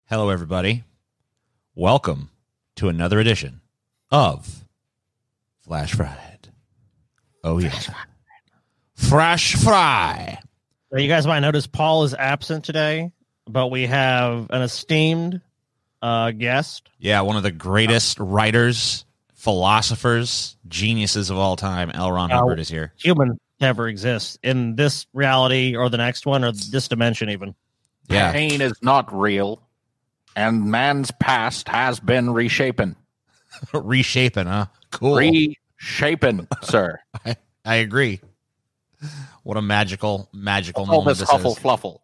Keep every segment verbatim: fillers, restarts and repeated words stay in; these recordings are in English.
Hello, everybody. Welcome to another edition of Flash Fried. Oh, yeah. Fresh Fry. So you guys might notice Paul is absent today, but we have an esteemed uh, guest. Yeah, one of the greatest writers, philosophers, geniuses of all time, L. Ron Uh, Hubbard is here. Human never exists in this reality or the next one or this dimension even. Yeah. Pain is not real, and man's past has been reshapen. Reshaping, huh? Cool. Reshapen, sir. I, I agree. What a magical, magical What's all moment this this huffle is. fluffle?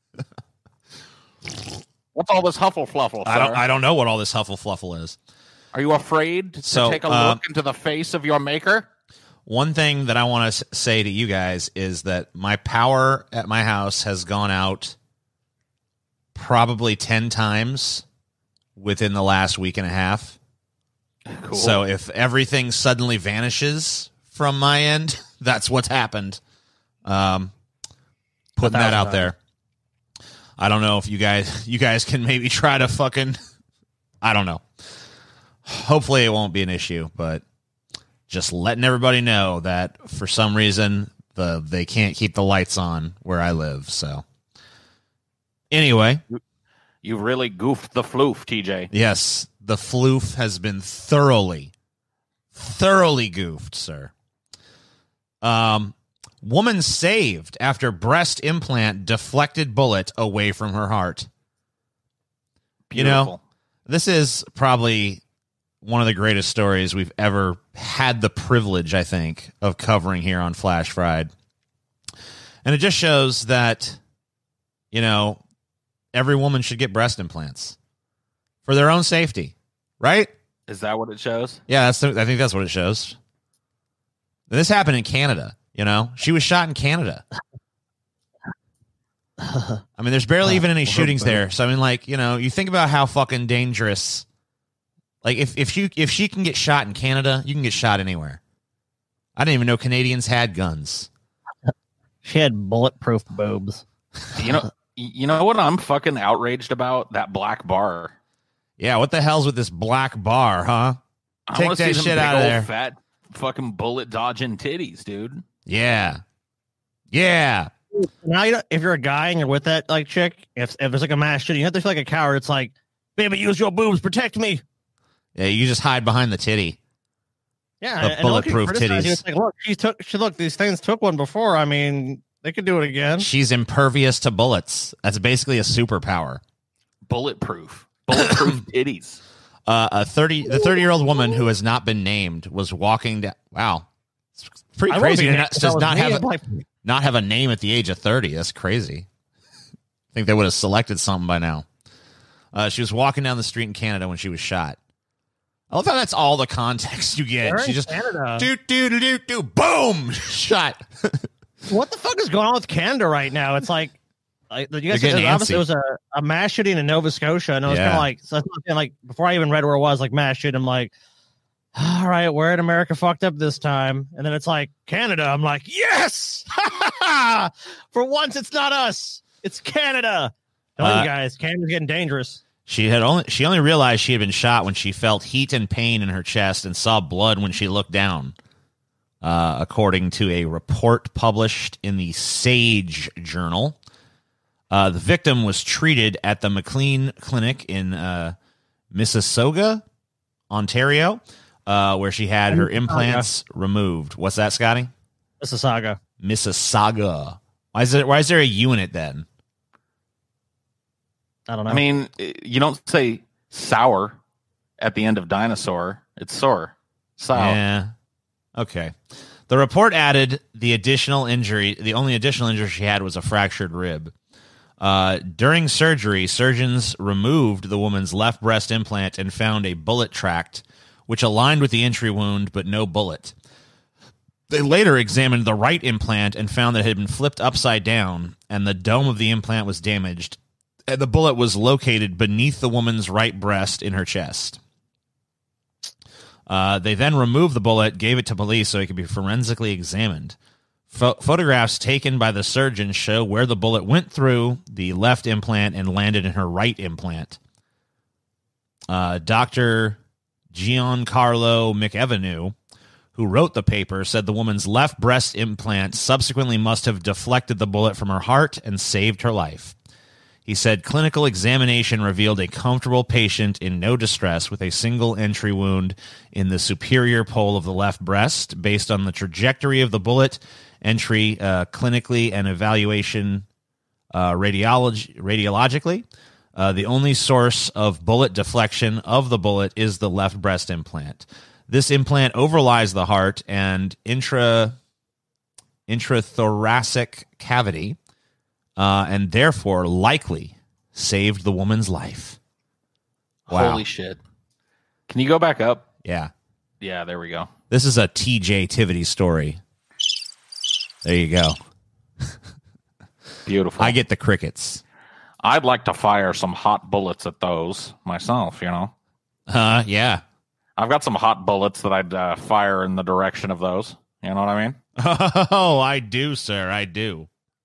What's all this huffle fluffle, sir? I don't, I don't know what all this huffle fluffle is. Are you afraid to So, take a uh, look into the face of your maker? One thing that I want to say to you guys is that my power at my house has gone out probably ten times within the last week and a half. Cool. So if everything suddenly vanishes from my end, that's what's happened. Um, putting that out there. I don't know if you guys, you guys can maybe try to fucking, I don't know. Hopefully it won't be an issue, but just letting everybody know that for some reason the they can't keep the lights on where I live. So anyway, You really goofed the floof, T J. yes, the floof has been thoroughly, thoroughly goofed, sir. Um, woman saved after breast implant deflected bullet away from her heart. You know, Beautiful. this is probably one of the greatest stories we've ever had the privilege, I think, of covering here on Flash Fried. And it just shows that, you know, every woman should get breast implants for their own safety, right? Is that what it shows? Yeah, that's the, I think that's what it shows. This happened in Canada, you know? She was shot in Canada. I mean, there's barely even any shootings there. So, I mean, like, you know, you think about how fucking dangerous. Like, if, if, you, if she can get shot in Canada, you can get shot anywhere. I didn't even know Canadians had guns. She had bulletproof boobs. You know, you know what I'm fucking outraged about? That black bar. Yeah, what the hell's with this black bar, huh? I Take wanna that see them shit big out of old there. Fat fucking bullet dodging titties, dude. Yeah. Yeah. Now, you know, if you're a guy and you're with that like chick, if, if there's like a mass shooting, you have to feel like a coward. It's like, baby, use your boobs, protect me. Yeah, you just hide behind the titty. Yeah, The and look, you bulletproof criticize you, titties. It's like, look, she took. She look. These things took one before. I mean, they could do it again. She's impervious to bullets. That's basically a superpower. Bulletproof. Bulletproof titties. Uh, a thirty, the thirty-year-old woman who has not been named was walking down. Wow, it's pretty I wouldn't crazy be to mad not, if that does was not me. have I'm a, like, not have a name at the age of thirty. That's crazy. I think they would have selected something by now. Uh, she was walking down the street in Canada when she was shot. I love how that's all the context you get. They're She in just Canada. do do do do do boom shot. What the fuck is going on with Canada right now? It's like, like you guys They're said, getting obviously antsy. it was a, a mass shooting in Nova Scotia, and I was Yeah. kind of like, so I was like, before I even read where it was, like mass shooting, I'm like, all right, where in America fucked up this time? And then it's like Canada. I'm like, yes, for once it's not us, it's Canada. Tell Uh, you guys, Canada's getting dangerous. She had only she only realized she had been shot when she felt heat and pain in her chest and saw blood when she looked down. Uh, according to a report published in the Sage Journal, uh, the victim was treated at the McLean Clinic in uh, Mississauga, Ontario, uh, where she had her implants removed. What's that, Scotty? It's a saga. Mississauga. Why is it? Why is there a U in it then? I don't know. I mean, you don't say sour at the end of dinosaur. It's sore. Sour. Yeah. Okay. The report added the additional injury. The only additional injury she had was a fractured rib. Uh, during surgery, surgeons removed the woman's left breast implant and found a bullet tract, which aligned with the entry wound, but no bullet. They later examined the right implant and found that it had been flipped upside down, and the dome of the implant was damaged. And the bullet was located beneath the woman's right breast in her chest. Uh, they then removed the bullet, gave it to police so it could be forensically examined. Pho- photographs taken by the surgeon show where the bullet went through the left implant and landed in her right implant. Uh, Doctor Giancarlo McEvenew, who wrote the paper, said the woman's left breast implant subsequently must have deflected the bullet from her heart and saved her life. He said clinical examination revealed a comfortable patient in no distress with a single entry wound in the superior pole of the left breast. Based on the trajectory of the bullet entry uh, clinically and evaluation uh, radiology, radiologically, uh, the only source of bullet deflection of the bullet is the left breast implant. This implant overlies the heart and intra intrathoracic cavity, Uh, and therefore likely saved the woman's life. Wow. Holy shit. Can you go back up? Yeah. Yeah, there we go. This is a T J Tivity story. There you go. Beautiful. I get the crickets. I'd like to fire some hot bullets at those myself, you know? Uh, yeah. I've got some hot bullets that I'd uh, fire in the direction of those. You know what I mean? Oh, I do, sir. I do.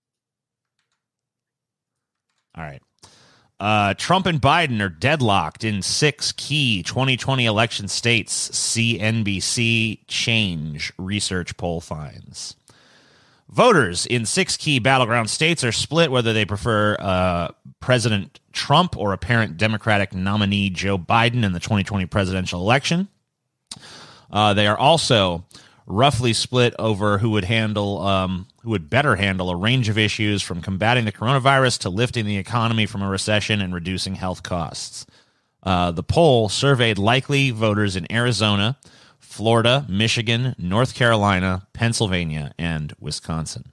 All right. Uh, Trump and Biden are deadlocked in six key twenty twenty election states, C N B C Change research poll finds. Voters in six key battleground states are split whether they prefer uh, President Trump or apparent Democratic nominee Joe Biden in the twenty twenty presidential election. Uh, they are also roughly split over who would handle um, who would better handle a range of issues from combating the coronavirus to lifting the economy from a recession and reducing health costs. Uh, the poll surveyed likely voters in Arizona, Florida, Michigan, North Carolina, Pennsylvania, and Wisconsin.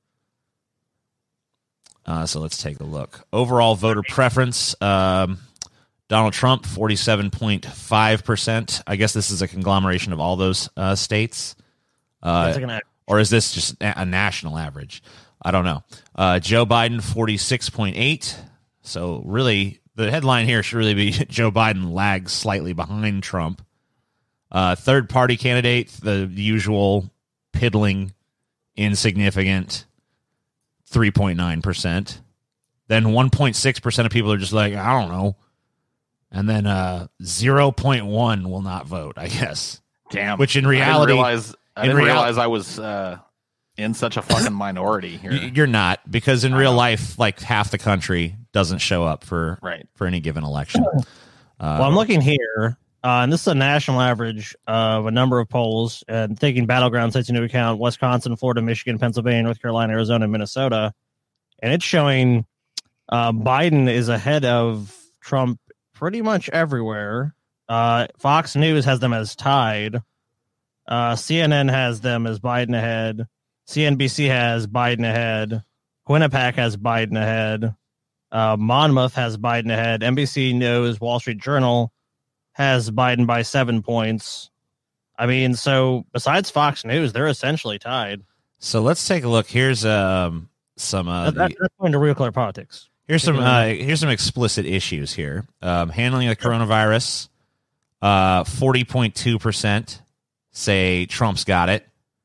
Uh, so let's take a look. Overall voter preference, um, Donald Trump, forty-seven point five percent. I guess this is a conglomeration of all those uh, states. Uh, or is this just a national average? I don't know. Uh, Joe Biden, forty-six point eight. So really, the headline here should really be Joe Biden lags slightly behind Trump. Uh, third party candidate, the usual piddling, insignificant, three point nine percent. Then one point six percent of people are just like, I don't know. And then uh, zero point one will not vote, I guess. Damn. Which in reality... I didn't realize I, didn't real- realize I was uh, in such a fucking minority here. You're not, because in I real know. life, like half the country doesn't show up for, Right. for any given election. Uh, Well, I'm looking here, uh, and this is a national average of a number of polls, and taking battleground states into account: Wisconsin, Florida, Michigan, Pennsylvania, North Carolina, Arizona, and Minnesota. And it's showing uh, Biden is ahead of Trump pretty much everywhere. Uh, Fox News has them as tied. Uh, C N N has them as Biden ahead. C N B C has Biden ahead. Quinnipiac has Biden ahead. Uh, Monmouth has Biden ahead. N B C News, Wall Street Journal has Biden by seven points. I mean, so besides Fox News, they're essentially tied. so let's take a look. Here's um, some uh, That, that, the- that's going to real clear politics. here's some taking uh, here's some explicit issues here. Um, handling the coronavirus, uh, forty point two percent say Trump's got it.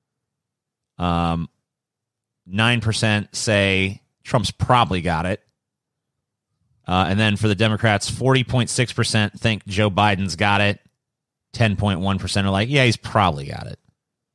Um, nine percent say Trump's probably got it. Uh, and then for the Democrats, forty point six percent think Joe Biden's got it. ten point one percent are like, yeah, he's probably got it.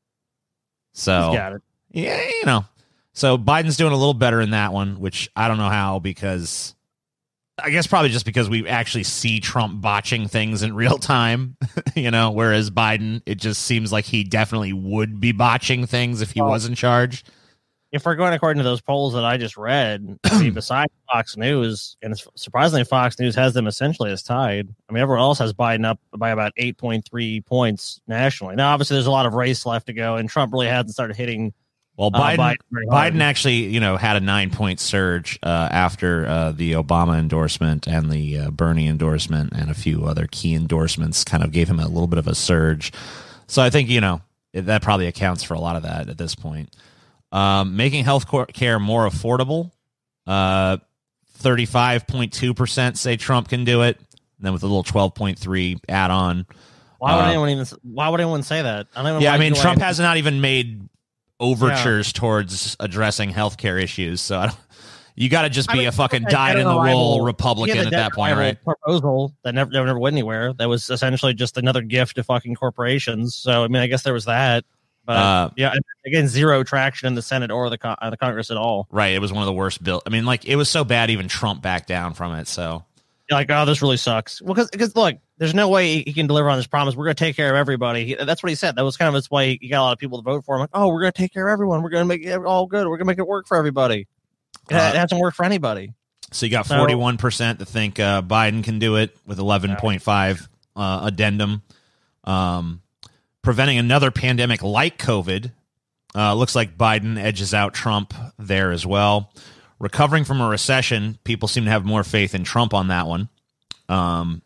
So, He's got it. yeah, you know. So Biden's doing a little better in that one, which I don't know how, because I guess probably just because we actually see Trump botching things in real time, you know, whereas Biden, it just seems like he definitely would be botching things if he Oh. was in charge. If we're going according to those polls that I just read, I mean, besides Fox News, and surprisingly, Fox News has them essentially as tied. I mean, everyone else has Biden up by about eight point three points nationally. Now, obviously, there's a lot of race left to go, and Trump really hasn't started hitting Well, uh, Biden, Biden very hard. Biden actually, you know, had a nine point surge uh, after uh, the Obama endorsement and the uh, Bernie endorsement and a few other key endorsements kind of gave him a little bit of a surge. So I think, you know, that probably accounts for a lot of that at this point. Um, making health care more affordable. Uh, thirty-five point two percent say Trump can do it. And then with a little twelve point three add on. Why would Uh, anyone even? Why would anyone say that? I don't even Yeah, I like mean, the way- Trump has not even made overtures towards addressing healthcare issues. So I don't, You got to just I be mean, a fucking that dyed in the dead-on-arrival- wool he Republican had at the that point, dead-on-arrival right? Proposal that never, never went anywhere. That was essentially just another gift to fucking corporations. So I mean, I guess there was that. But Uh, yeah, again, zero traction in the Senate or the con- uh, the Congress at all. Right. It was one of the worst bills. I mean, like, it was so bad, even Trump backed down from it. So, You're like, oh, this really sucks. Well, because look, there's no way he, he can deliver on this promise. We're going to take care of everybody. He, that's what he said. That was kind of his way. He got a lot of people to vote for him. Like, oh, we're going to take care of everyone. We're going to make it all good. We're going to make it work for everybody. It, Uh, it hasn't worked for anybody. so you got So- forty-one percent to think uh, Biden can do it with eleven point five uh, addendum. Um, preventing another pandemic like COVID. Uh, looks like Biden edges out Trump there as well. Recovering from a recession, people seem to have more faith in Trump on that one. Um,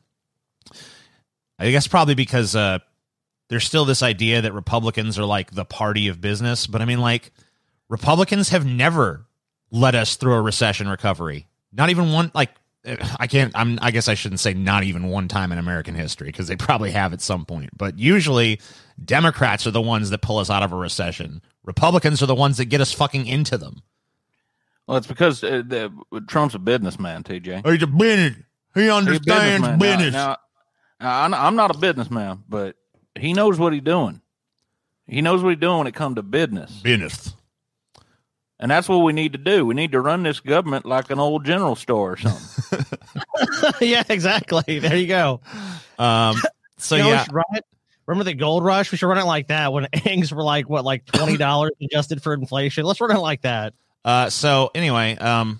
I guess probably because uh, there's still this idea that Republicans are like the party of business. But I mean, like, Republicans have never led us through a recession recovery. Not even one, like, I can't, I'm, I guess I shouldn't say not even one time in American history, because they probably have at some point. But usually Democrats are the ones that pull us out of a recession. Republicans are the ones that get us fucking into them. Well, it's because uh, the, Trump's a businessman, T J. He's a business. He understands Now- business. Now, now, I'm I'm not a businessman, but he knows what he's doing. He knows what he's doing when it comes to business. Business. And that's what we need to do. We need to run this government like an old general store or something. Yeah, exactly. There you go. Um, so You know, we yeah, should run it. Remember the gold rush? We should run it like that when eggs were like, what, like twenty dollars adjusted for inflation? Let's run it like that. Uh, so anyway, um,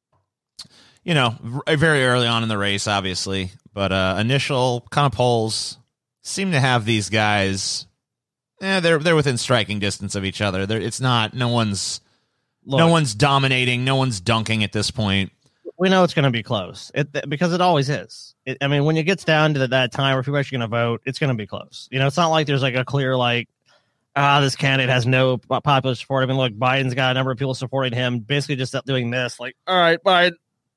you know, v- very early on in the race, obviously, but uh, initial kind of polls seem to have these guys. Eh, they're they're within striking distance of each other. They're, it's not no one's Look, no one's dominating, no one's dunking at this point. we know it's going to be close it, because it always is. It, I mean, when it gets down to that time where people are actually going to vote, it's going to be close. You know, it's not like there's like a clear like, ah, this candidate has no popular support. I mean, look, Biden's got a number of people supporting him, basically just doing this, like, all right, Biden.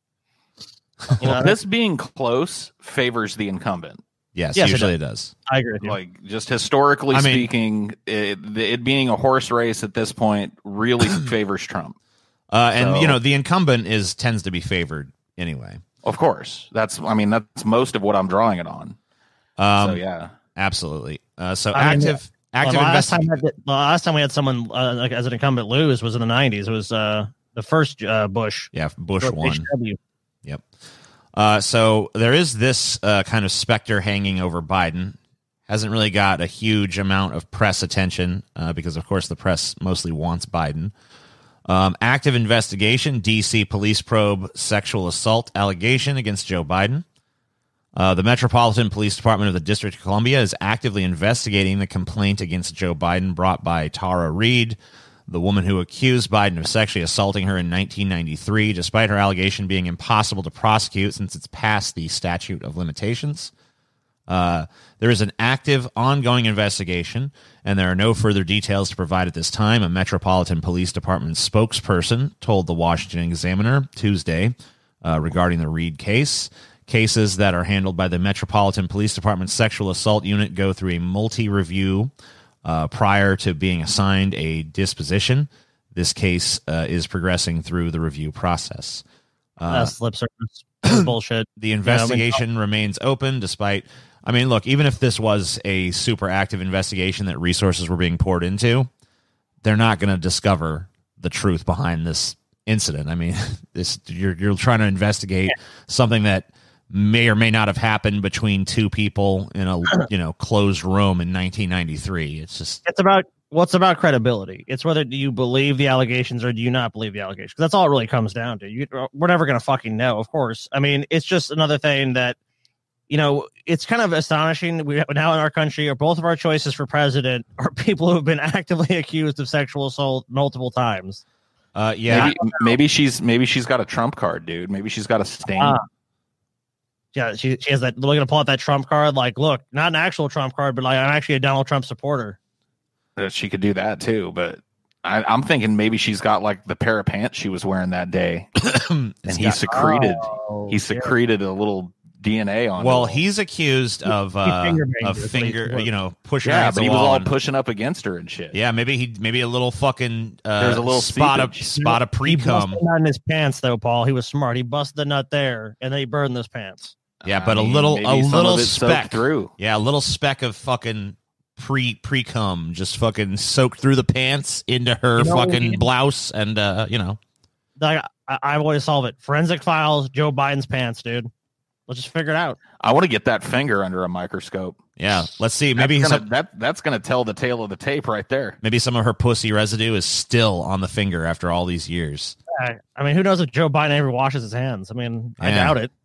You know, Well, this being close favors the incumbent. Yes, Yes, it usually it does. I agree with you. Like, just historically I mean- speaking, it, it being a horse race at this point really favors Trump. Uh, and So- you know, the incumbent is tends to be favored anyway. Of course, that's. I mean, that's most of what I'm drawing it on. Um, so yeah, Absolutely. Uh, so I mean, active Well, active the, last time investigation. that, the last time we had someone uh, like, as an incumbent lose was in the nineties. It was uh, the first uh, Bush. Yeah, Bush George won. H W. Yep. Uh, so there is this uh, kind of specter hanging over Biden. Hasn't really got a huge amount of press attention uh, because, of course, the press mostly wants Biden. Um, active investigation, D C police probe sexual assault allegation against Joe Biden. Uh, the Metropolitan Police Department of the District of Columbia is actively investigating the complaint against Joe Biden brought by Tara Reid, the woman who accused Biden of sexually assaulting her in nineteen ninety-three, despite her allegation being impossible to prosecute since it's past the statute of limitations. Uh, there is an active, ongoing investigation, and there are no further details to provide at this time. A Metropolitan Police Department spokesperson told the Washington Examiner Tuesday uh, regarding the Reid case. Cases that are handled by the Metropolitan Police Department's Sexual Assault Unit go through a multi-review uh, prior to being assigned a disposition. This case uh, is progressing through the review process. Uh, That's lip service bullshit. the investigation remains open despite, I mean, look, even if this was a super active investigation that resources were being poured into, they're not going to discover the truth behind this incident. I mean, this you're you're trying to investigate something that may or may not have happened between two people in a you know closed room in nineteen ninety-three. It's just It's about what's about credibility. It's whether do you believe the allegations or do you not believe the allegations. That's all it really comes down to. You, we're never going to fucking know, of course. I mean, it's just another thing that, you know, it's kind of astonishing. We now in our country, are both of our choices for president are people who have been actively accused of sexual assault multiple times. uh, yeah. maybe, maybe she's maybe she's got a trump card, dude. Maybe she's got a stain. Ah. Yeah, she, she has that. We're going to pull out that Trump card. Like, look, not an actual Trump card, but like I'm actually a Donald Trump supporter. Uh, she could do that too, but I, I'm thinking maybe she's got like the pair of pants she was wearing that day, and he got- secreted Oh, he secreted a little D N A on. Well, it. he's accused of uh, finger banged of her, finger, please. you know, pushing her yeah, against but the he was wall all and- pushing up against her and shit. Yeah, maybe he maybe a little fucking uh, There's a little spot of seepage. spot of He pre busted cum. the nut in his pants, though, Paul. He was smart. He busted the nut there, and then he burned his pants. Yeah, I but a mean, little maybe a some little of it soaked speck through. Yeah, a little speck of fucking pre pre cum just fucking soaked through the pants into her You know what we fucking need? blouse, and uh, you know, Like, I, I always solve it. Forensic files, Joe Biden's pants, dude. Let's just figure it out. I want to get that finger under a microscope. yeah. Let's see. Maybe that's gonna, some, that that's gonna tell the tale of the tape right there. maybe some of her pussy residue is still on the finger after all these years. I, I mean, who knows if Joe Biden ever washes his hands? I mean, I Yeah. doubt it.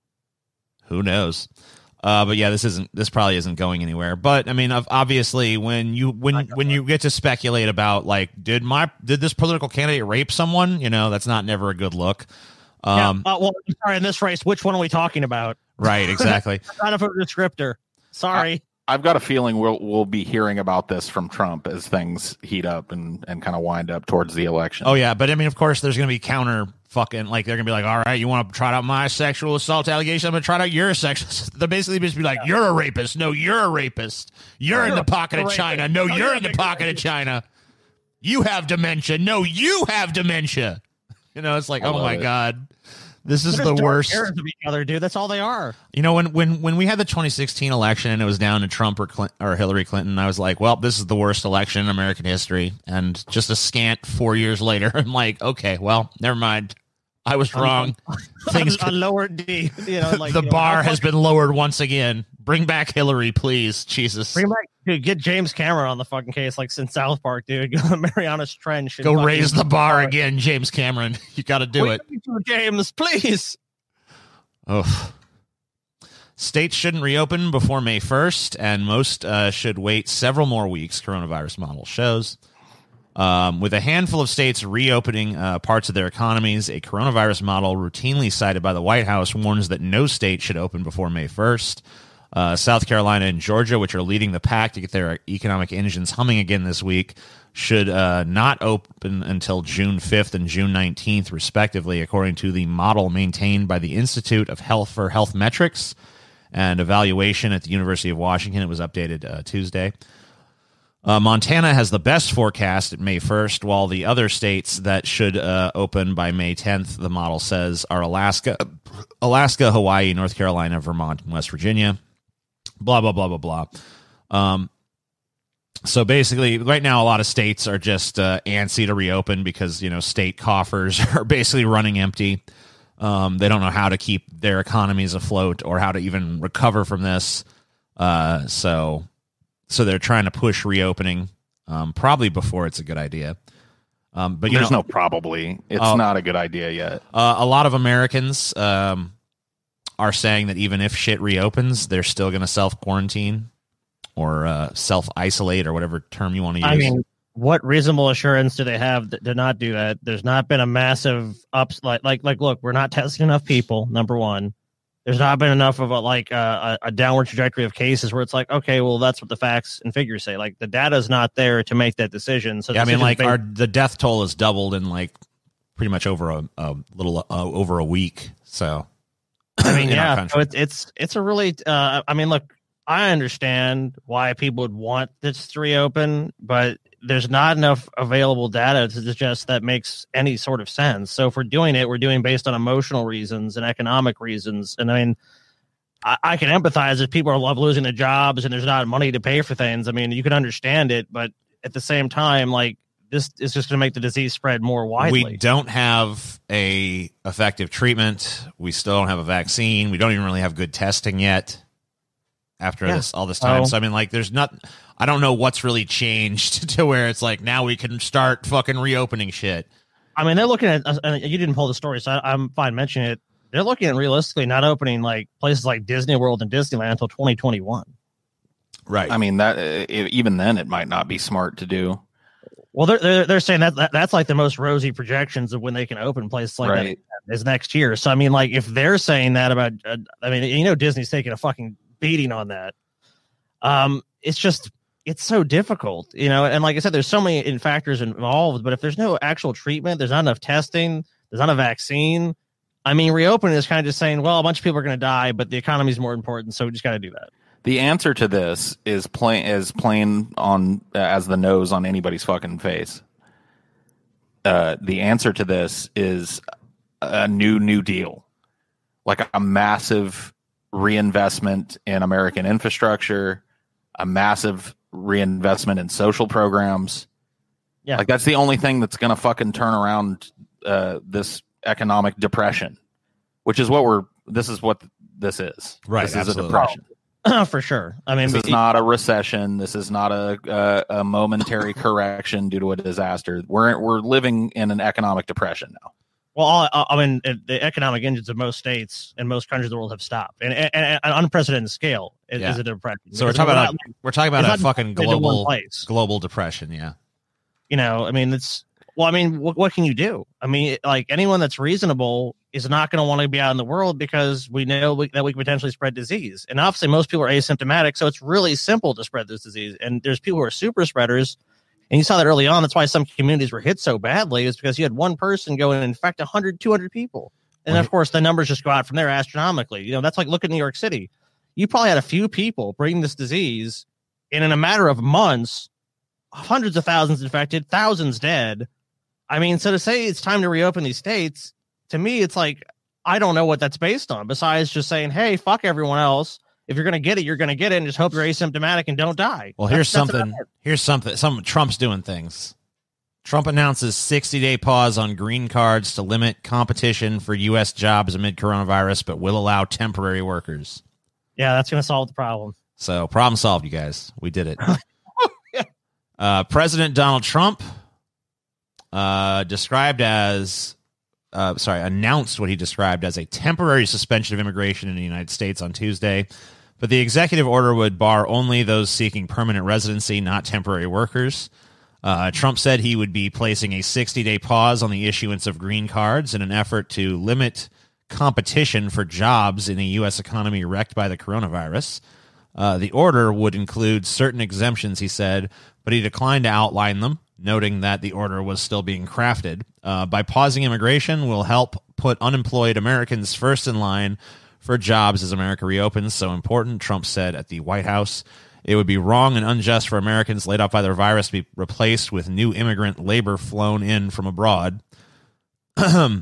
Who knows? Uh, but yeah, this isn't. This probably isn't going anywhere. But I mean, of- obviously, when you when when you get to speculate about like, did my did this political candidate rape someone? You know, that's not never a good look. Um, yeah, uh, well, I'm sorry, in this race, which one are we talking about? Right, exactly. Not a descriptor. Sorry. I've got a feeling we'll we'll be hearing about this from Trump as things heat up and, and kind of wind up towards the election. Oh yeah, but I mean, of course, there's going to be counter fucking like they're going to be like, all right, you want to try out my sexual assault allegation? I'm going to try out your sexual. They're basically just be like, you're a rapist. No, you're a rapist. You're in the pocket of China. No, you're in the pocket of China. You have dementia. No, you have dementia. You know, it's like, I oh love my it. god, this is They're the just dark worst. mirrors of each other, dude. That's all they are. You know, when when when we had the twenty sixteen election and it was down to Trump or Clinton, or Hillary Clinton, I was like, well, this is the worst election in American history. And just a scant four years later, I'm like, okay, well, never mind. I was wrong. Things a lower D. You know, like the you know, bar how has fucking- been lowered once again. Bring back Hillary, please. Jesus. Bring back, dude. Get James Cameron on the fucking case, like in South Park, dude. Go to Mariana's Trench. and Go fucking- raise the bar again, James Cameron. You got to do What it. are you doing, James, please. Oh. States shouldn't reopen before May first, and most uh, should wait several more weeks, coronavirus model shows. Um, with a handful of states reopening uh, parts of their economies, a coronavirus model routinely cited by the White House warns that no state should open before May first. Uh, South Carolina and Georgia, which are leading the pack to get their economic engines humming again this week, should uh, not open until June fifth and June nineteenth, respectively, according to the model maintained by the Institute of Health for Health Metrics and Evaluation at the University of Washington. It was updated uh, Tuesday. Uh, Montana has the best forecast at May first, while the other states that should uh, open by May tenth, the model says, are Alaska, Alaska, Hawaii, North Carolina, Vermont, and West Virginia. Blah, blah, blah, blah, blah. Um, so basically, right now, a lot of states are just uh, antsy to reopen because, you know, state coffers are basically running empty. Um, they don't know how to keep their economies afloat or how to even recover from this. Uh, so... So they're trying to push reopening, um, probably before it's a good idea. Um, but you There's know, no probably. It's Oh. not a good idea yet. uh, a lot of Americans um, are saying that even if shit reopens, they're still going to self quarantine or uh, self isolate or whatever term you want to use. I mean, what reasonable assurance do they have that to not do that? There's not been a massive ups like like like. Look, we're not testing enough people. Number one. There's not been enough of a like uh, a, a downward trajectory of cases where it's like, okay, well, that's what the facts and figures say. Like the data's not there to make that decision. So yeah, I mean, decision's like based- our the death toll has doubled in like pretty much over a, a little uh, over a week. So I mean, in our yeah, country. so it's it's it's a really. Uh, I mean, look, I understand why people would want this to reopen, but there's not enough available data to suggest that makes any sort of sense. So if we're doing it, we're doing based on emotional reasons and economic reasons. And I mean, I, I can empathize if people are love losing their jobs and there's not money to pay for things. I mean, you can understand it, but at the same time, like this is just going to make the disease spread more widely. We don't have a effective treatment. We still don't have a vaccine. We don't even really have good testing yet after Yeah. this all this time. Oh. So I mean, like, there's not. I don't know what's really changed to where it's like now we can start fucking reopening shit. I mean, they're looking at, uh, you didn't pull the story, so I, I'm fine mentioning it. They're looking at realistically not opening like places like Disney World and Disneyland until twenty twenty-one. Right. I mean, that uh, even then, it might not be smart to do. Well, they're, they're, they're saying that, that that's like the most rosy projections of when they can open places like Right. that is next year. So, I mean, like if they're saying that about, uh, I mean, you know, Disney's taking a fucking beating on that. Um, it's just, it's so difficult, you know, and like I said, there's so many in factors involved, but if there's no actual treatment, there's not enough testing, there's not a vaccine. I mean, reopening is kind of just saying, well, a bunch of people are going to die, but the economy is more important, so we just got to do that. The answer to this is plain is plain on uh, as the nose on anybody's fucking face. Uh, the answer to this is a new New Deal, like a massive reinvestment in American infrastructure, a massive reinvestment in social programs. Yeah, like that's the only thing that's going to fucking turn around uh, this economic depression, which is what we're. This is what this is. Right, This is absolutely. a depression. for sure. I mean, This is it- not a recession. This is not a a, a momentary correction due to a disaster. We're we're living in an economic depression now. well, all, I mean, it- the economic engines of most states and most countries of the world have stopped, and, and, and an unprecedented scale is, Yeah. is a depression. So we're Because talking about not- a, we're talking about it's a not fucking into one global place. global depression. Yeah. You know, I mean, it's well, I mean, what, what can you do? I mean, like anyone that's reasonable is not going to want to be out in the world because we know we, that we can potentially spread disease. And obviously, most people are asymptomatic, so it's really simple to spread this disease. And there's people who are super spreaders, and you saw that early on. That's why some communities were hit so badly, is because you had one person go and infect one hundred, two hundred people. And Well, of course, the numbers just go out from there astronomically. You know, that's like look at New York City. You probably had a few people bring this disease, and in a matter of months, hundreds of thousands infected, thousands dead. I mean, so to say it's time to reopen these states, to me, it's like, I don't know what that's based on, besides just saying, hey, fuck everyone else. If you're going to get it, you're going to get it, and just hope you're asymptomatic and don't die. Well, That's- here's that's something. about it. Here's something. Some Trump's doing things. Trump announces sixty day pause on green cards to limit competition for U S jobs amid coronavirus, but will allow temporary workers. Yeah, that's going to solve the problem. So problem solved, you guys. We did it. uh, President Donald Trump uh, described as, uh, sorry, announced what he described as a temporary suspension of immigration in the United States on Tuesday. But the executive order would bar only those seeking permanent residency, not temporary workers. Uh, Trump said he would be placing a sixty day pause on the issuance of green cards in an effort to limit competition for jobs in a U S economy wrecked by the coronavirus. Uh, the order would include certain exemptions, he said, but he declined to outline them, noting that the order was still being crafted. Uh, by pausing immigration will help put unemployed Americans first in line for jobs as America reopens. So important, Trump said at the White House. It would be wrong and unjust for Americans laid off by the virus to be replaced with new immigrant labor flown in from abroad. um,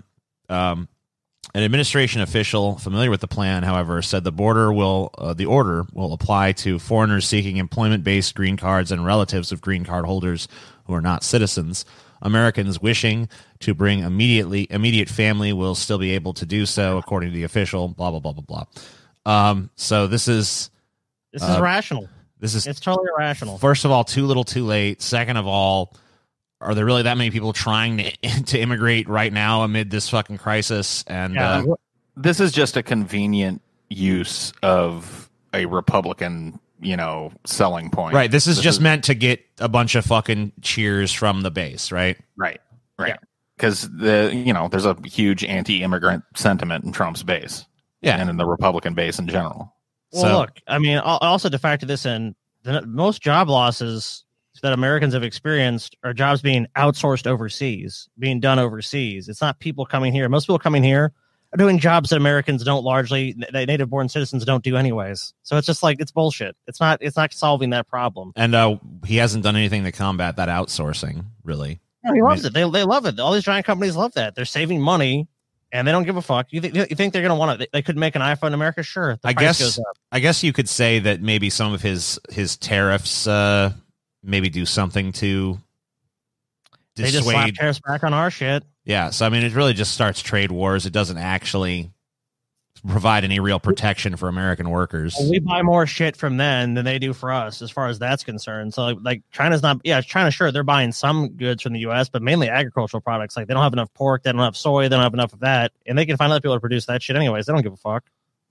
an administration official familiar with the plan, however, said the border will uh, the order will apply to foreigners seeking employment-based green cards and relatives of green card holders who are not citizens. Americans wishing to bring immediately immediate family will still be able to do so, according to the official. Blah blah blah blah blah. Um, so this is This is Uh, rational. this is It's totally irrational. first of all too little, too late. Second of all, are there really that many people trying to to immigrate right now amid this fucking crisis? And Yeah, uh, This is just a convenient use of a Republican, you know, selling point. right, this is just meant to get a bunch of fucking cheers from the base, right? right, right. Because the you know, there's a huge anti-immigrant sentiment in Trump's base, Yeah. and in the Republican base in general. Well, So- look, I mean, al- also to factor this in, the most job losses that Americans have experienced are jobs being outsourced overseas, being done overseas. It's not people coming here. Most people coming here are doing jobs that Americans don't largely, that native-born citizens don't do anyways. So it's just like, it's bullshit. It's not, it's not solving that problem. And uh, he hasn't done anything to combat that outsourcing, really. No, he loves it. They, they love it. All these giant companies love that. They're saving money and they don't give a fuck. You, th- you think they're going to want it? They could make an iPhone in America? Sure. The I price guess goes up. I guess you could say that maybe some of his his tariffs uh, maybe do something to They just slap dissuade. tariffs back on our shit. Yeah, so I mean, it really just starts trade wars. It doesn't actually provide any real protection for American workers. Well, we buy more shit from them than they do for us, as far as that's concerned. So, like, like China's not, yeah, China, sure, they're buying some goods from the U S, but mainly agricultural products. Like, they don't have enough pork, they don't have soy, they don't have enough of that, and they can find other people to produce that shit anyways. They don't give a fuck.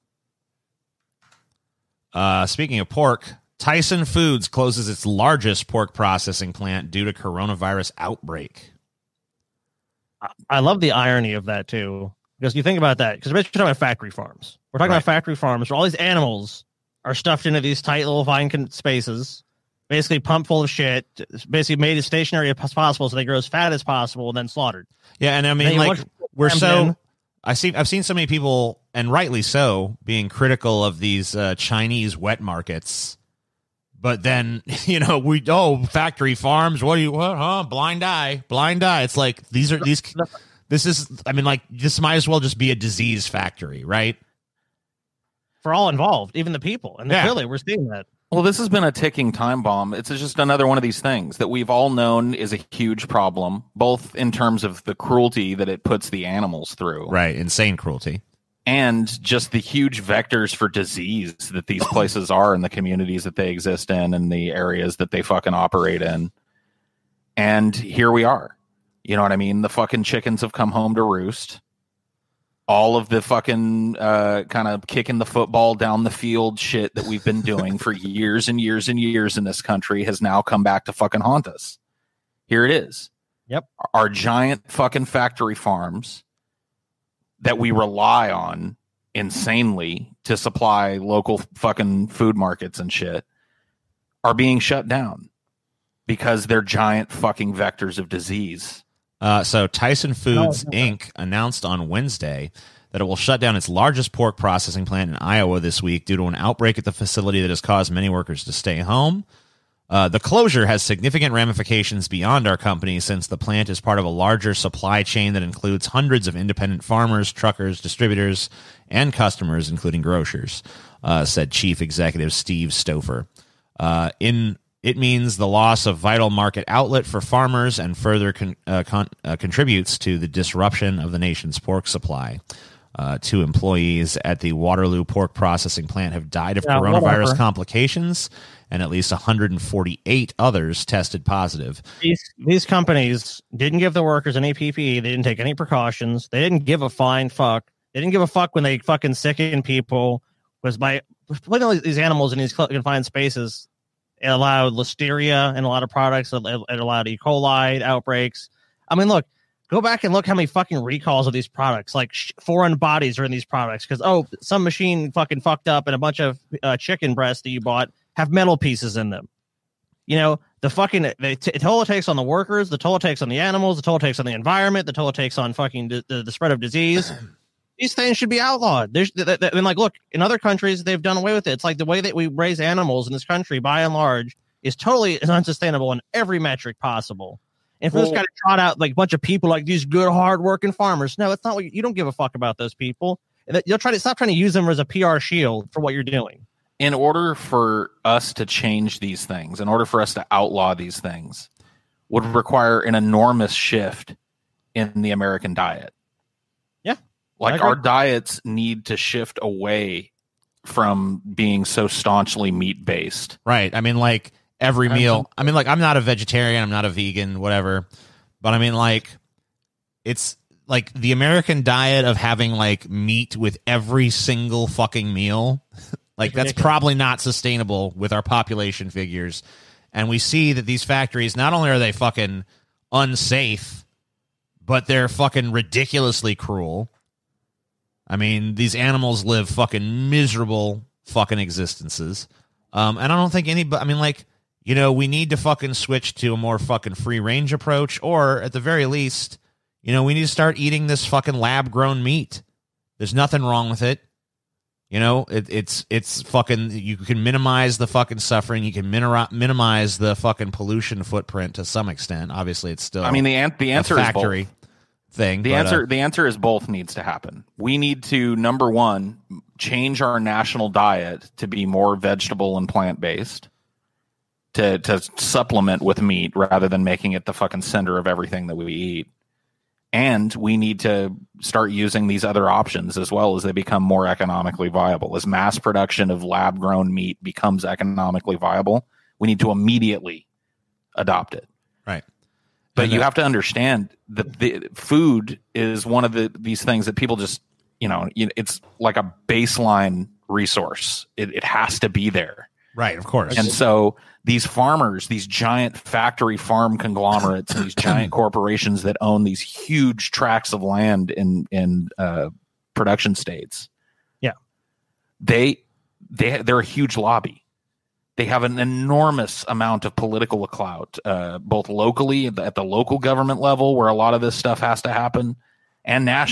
Uh, speaking of pork, Tyson Foods closes its largest pork processing plant due to coronavirus outbreak. I love the irony of that too, because you think about that. Because we're talking about factory farms. We're talking Right. about factory farms where all these animals are stuffed into these tight little fine con- spaces, basically pumped full of shit, basically made as stationary as possible so they grow as fat as possible, and then slaughtered. Yeah, and I Then mean, you like watch we're them so in. I see. I've seen so many people, and rightly so, being critical of these uh, Chinese wet markets. But then, you know, we oh factory farms. What do you what? Huh? Blind eye, blind eye. It's like these are these. This is. I mean, like this might as well just be a disease factory, right? For all involved, even the people, and Yeah. clearly we're seeing that. Well, this has been a ticking time bomb. It's just another one of these things that we've all known is a huge problem, both in terms of the cruelty that it puts the animals through. Right. Insane cruelty. And just the huge vectors for disease that these places are in the communities that they exist in and the areas that they fucking operate in. And here we are. You know what I mean? The fucking chickens have come home to roost. All of the fucking uh, kind of kicking the football down the field shit that we've been doing for years and years and years in this country has now come back to fucking haunt us. Here it is. Yep. Our giant fucking factory farms that we rely on insanely to supply local fucking food markets and shit are being shut down because they're giant fucking vectors of disease. Uh, so Tyson Foods No, no. Incorporated announced on Wednesday that it will shut down its largest pork processing plant in Iowa this week due to an outbreak at the facility that has caused many workers to stay home. Uh, the closure has significant ramifications beyond our company since the plant is part of a larger supply chain that includes hundreds of independent farmers, truckers, distributors, and customers, including grocers, uh, said Chief Executive Steve Stouffer. Uh, in It means the loss of vital market outlet for farmers and further con- uh, con- uh, contributes to the disruption of the nation's pork supply. Uh, two employees at the Waterloo pork processing plant have died of Yeah, coronavirus whatever. complications, and at least one hundred forty-eight others tested positive. These these companies didn't give the workers any P P E. They didn't take any precautions. They didn't give a flying fuck. They didn't give a fuck when they fucking sicken people. Was by putting all these animals in these confined spaces, it allowed listeria in a lot of products. It, it allowed E. coli outbreaks. I mean, look, go back and look how many fucking recalls of these products, like sh- foreign bodies are in these products because, oh, some machine fucking fucked up and a bunch of uh, chicken breasts that you bought have metal pieces in them. You know, the fucking the t- toll it takes on the workers, the toll it takes on the animals, the toll it takes on the environment, the toll it takes on fucking d- the, the spread of disease. These things should be outlawed. There's, th- th- and like, look, in other countries, they've done away with it. It's like the way that we raise animals in this country, by and large, is totally unsustainable in every metric possible. And for Well- this guy to trot out like a bunch of people like these good, hardworking farmers, no, it's not what you, you don't give a fuck about those people. And that- You'll try to stop trying to use them as a P R shield for what you're doing. In order for us to change these things, in order for us to outlaw these things, would require an enormous shift in the American diet. Yeah, Like I our agree. diets need to shift away from being so staunchly meat based. Right. I mean, like every I'm meal. some- I mean, like I'm not a vegetarian. I'm not a vegan, whatever. But I mean, like it's like the American diet of having like meat with every single fucking meal. Like It's that's ridiculous. probably not sustainable with our population figures. And we see that these factories, not only are they fucking unsafe, but they're fucking ridiculously cruel. I mean, these animals live fucking miserable fucking existences. Um, and I don't think anybody, I mean, like, you know, we need to fucking switch to a more fucking free range approach, or at the very least, you know, we need to start eating this fucking lab grown meat. There's nothing wrong with it. You know, it, it's it's fucking. You can minimize the fucking suffering. You can minimi- minimize the fucking pollution footprint to some extent. Obviously, it's still. I mean, the an- the a answer is both. factory thing. The but, answer uh, the answer is both needs to happen. We need to, number one, change our national diet to be more vegetable and plant based, to to supplement with meat rather than making it the fucking center of everything that we eat. And we need to start using these other options as well as they become more economically viable. As mass production of lab grown meat becomes economically viable, we need to immediately adopt it. right. But And you the- have to understand that the food is one of the these things that people just, you know, you- it's like a baseline resource. It, it has to be there. Right, of course. And so these farmers, these giant factory farm conglomerates, and these giant corporations that own these huge tracts of land in in uh, production states, Yeah. they they they're a huge lobby. They have an enormous amount of political clout, uh, both locally at the, at the local government level, where a lot of this stuff has to happen, and nationally.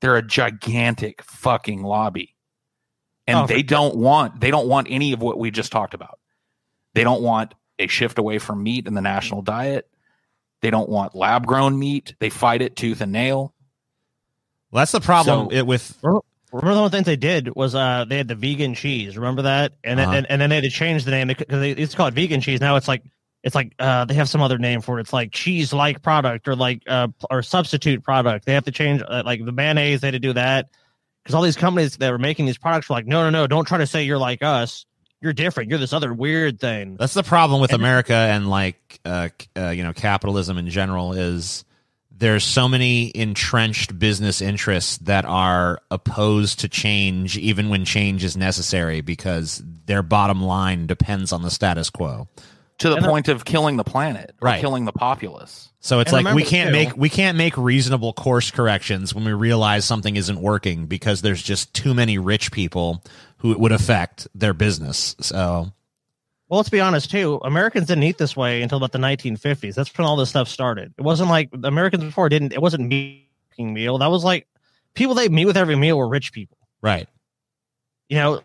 They're a gigantic fucking lobby. And Oh, they for- don't want they don't want any of what we just talked about. They don't want a shift away from meat in the national diet. They don't want lab grown meat. They fight it tooth and nail. Well, that's the problem So- it, with. Remember the one thing they did was uh they had the vegan cheese. Remember that? And then Uh-huh. and, and then they had to change the name because they used to call it vegan cheese. Now it's like it's like uh they have some other name for it. It's like cheese like product or like uh or substitute product. They have to change uh, like the mayonnaise. They had to do that because all these companies that were making these products were like, no, no, no, don't try to say you're like us. You're different. You're this other weird thing. That's the problem with And- America and like uh, c- uh, you know capitalism in general is there's so many entrenched business interests that are opposed to change even when change is necessary because their bottom line depends on the status quo. To the And the- point of killing the planet, or Right. killing the populace. So it's And like we remember, can't too- make we can't make reasonable course corrections when we realize something isn't working because there's just too many rich people who it would affect their business. So Well, let's be honest too. Americans didn't eat this way until about the nineteen fifties. That's when all this stuff started. It wasn't like the Americans before didn't. It wasn't making meal. That was like people they meet with every meal were rich people. right, You know,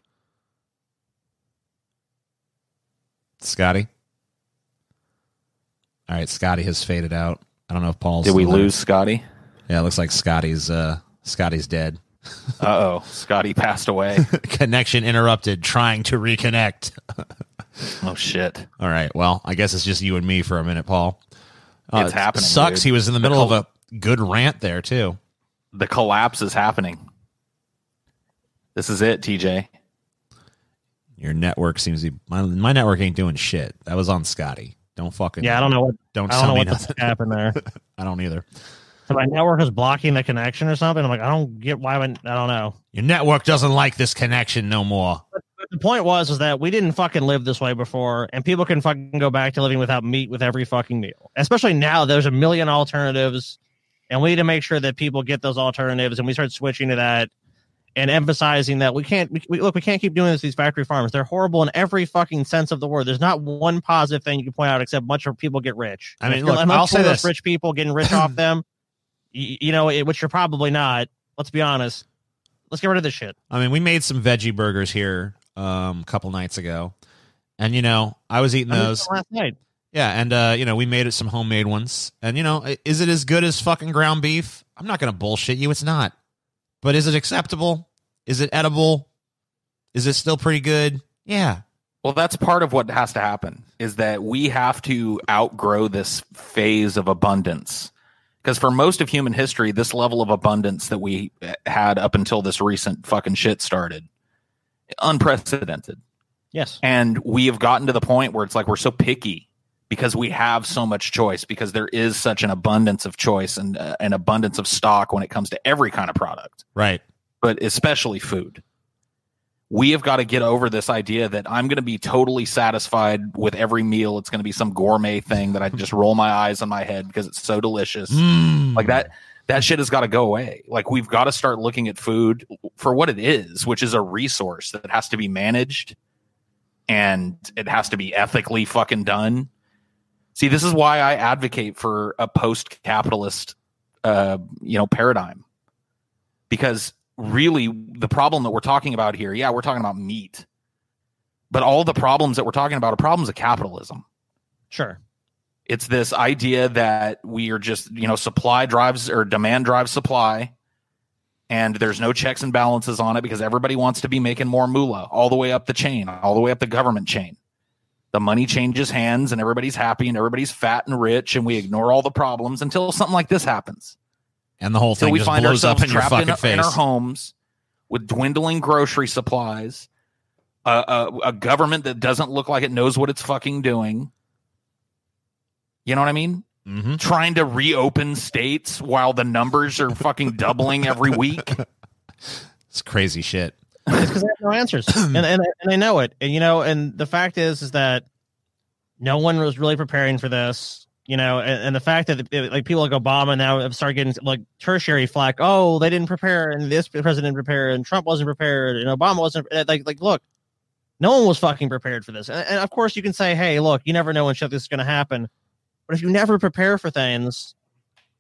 Scotty. All right, Scotty has faded out. I don't know if Paul's. Did we still there. lose Scotty? Yeah, it looks like Scotty's uh Scotty's dead. Uh oh, Scotty passed away. Connection interrupted. Trying to reconnect. Oh shit. All right. Well, I guess it's just you and me for a minute, Paul. Uh, It's happening, Sucks. dude. He was in the The middle col- of a good rant there too. The collapse is happening. This is it, T J. Your network seems to be my, my network ain't doing shit. That was on Scotty. Don't fucking yeah, I don't know what don't I don't tell know me what the nothing. fuck happened there. I don't either. So my network is blocking the connection or something. I'm like, I don't get why. Would, I don't know. Your network doesn't like this connection no more. But the point was is that we didn't fucking live this way before, and people can fucking go back to living without meat with every fucking meal. Especially now, there's a million alternatives, and we need to make sure that people get those alternatives, and we start switching to that and emphasizing that we can't we, we, look. We can't keep doing this. These factory farms, they're horrible in every fucking sense of the word. There's not one positive thing you can point out except much of people get rich. I mean, And look, I'm I'll not say those this. rich people getting rich off them. You, you know, it, which you're probably not. Let's be honest. Let's get rid of this shit. I mean, we made some veggie burgers here um, a couple nights ago, and you know, I was eating I made those. some last night. Yeah, and uh, you know, we made it some homemade ones, and you know, is it as good as fucking ground beef? I'm not gonna bullshit you. It's not. But is it acceptable? Is it edible? Is it still pretty good? Yeah. Well, that's part of what has to happen is that we have to outgrow this phase of abundance. Because for most of human history, this level of abundance that we had up until this recent fucking shit started, unprecedented. Yes. And we have gotten to the point where it's like we're so picky because we have so much choice, because there is such an abundance of choice and uh, an abundance of stock when it comes to every kind of product, Right. but especially food. We have got to get over this idea that I'm going to be totally satisfied with every meal. It's going to be some gourmet thing that I just roll my eyes on my head because it's so delicious. Mm. Like that, that shit has got to go away. Like we've got to start looking at food for what it is, which is a resource that has to be managed and it has to be ethically fucking done. See, this is why I advocate for a post-capitalist, uh, you know, paradigm, because really the problem that we're talking about here, yeah, we're talking about meat, but all the problems that we're talking about are problems of capitalism. Sure. It's this idea that we are just, you know, supply drives or demand drives supply, and there's no checks and balances on it because everybody wants to be making more moolah all the way up the chain, all the way up the government chain. The money changes hands and everybody's happy and everybody's fat and rich, and we ignore all the problems until something like this happens. And the whole So thing we just find blows up ourselves in your trapped fucking in, our- face. in our homes with dwindling grocery supplies, uh, a, a government that doesn't look like it knows what it's fucking doing. You know what I mean? Mm-hmm. Trying to reopen states while the numbers are fucking doubling every week. It's crazy shit. It's because they have no answers, and, and and they know it. And you know, and the fact is, is that no one was really preparing for this. You know, and, and the fact that it, like people like Obama now have started getting like tertiary flack. Oh, they didn't prepare, and this president didn't prepare, and Trump wasn't prepared, and Obama wasn't. Like, like, look, no one was fucking prepared for this. And, and of course, you can say, hey, look, you never know when shit this is going to happen. But if you never prepare for things,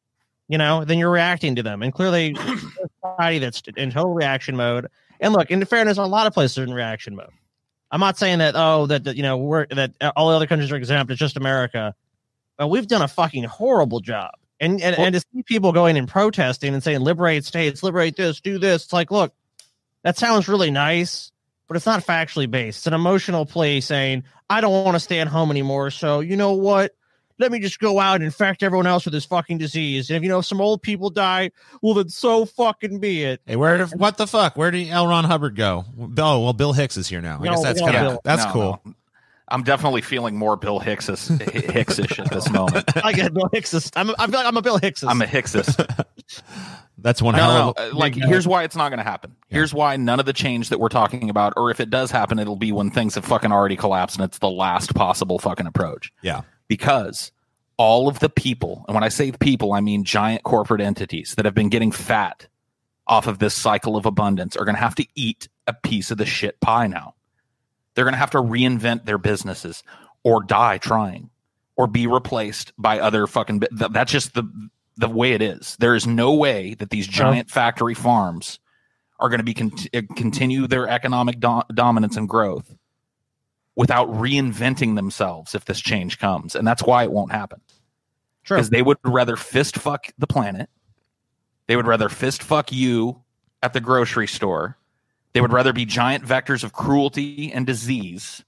you know, then you're reacting to them. And clearly, society that's in total reaction mode. And look, in fairness, a lot of places are in reaction mode. I'm not saying that, oh, that, that you know, we're that all the other countries are exempt. It's just America. But we've done a fucking horrible job. And and, well, and to see people going and protesting and saying, liberate states, liberate this, do this. It's like, look, that sounds really nice, but it's not factually based. It's an emotional play saying, I don't want to stay at home anymore. So you know what? Let me just go out and infect everyone else with this fucking disease. And if you know if some old people die, well, then so fucking be it. Hey, where? What the fuck? Where did L. Ron Hubbard go? Oh, well, Bill Hicks is here now. I No, guess that's no, kind of Bill. that's No, cool. no. I'm definitely feeling more Bill Hicksis, Hicksish at this moment. I get Bill Hicks. I'm, I feel like I'm a Bill Hicks. I'm a Hicksis. That's one No, hell no, of a, uh, like here's why it's not going to happen. Yeah. Here's why none of the change that we're talking about, or if it does happen, it'll be when things have fucking already collapsed and it's the last possible fucking approach. yeah. Because all of the people, and when I say people, I mean giant corporate entities that have been getting fat off of this cycle of abundance are going to have to eat a piece of the shit pie now. They're going to have to reinvent their businesses or die trying or be replaced by other fucking. That's just the the way it is. There is no way that these giant factory farms are going to be con- continue their economic do- dominance and growth without reinventing themselves if this change comes. And that's why it won't happen. True. Because they would rather fist fuck the planet. They would rather fist fuck you at the grocery store. They would rather be giant vectors of cruelty and disease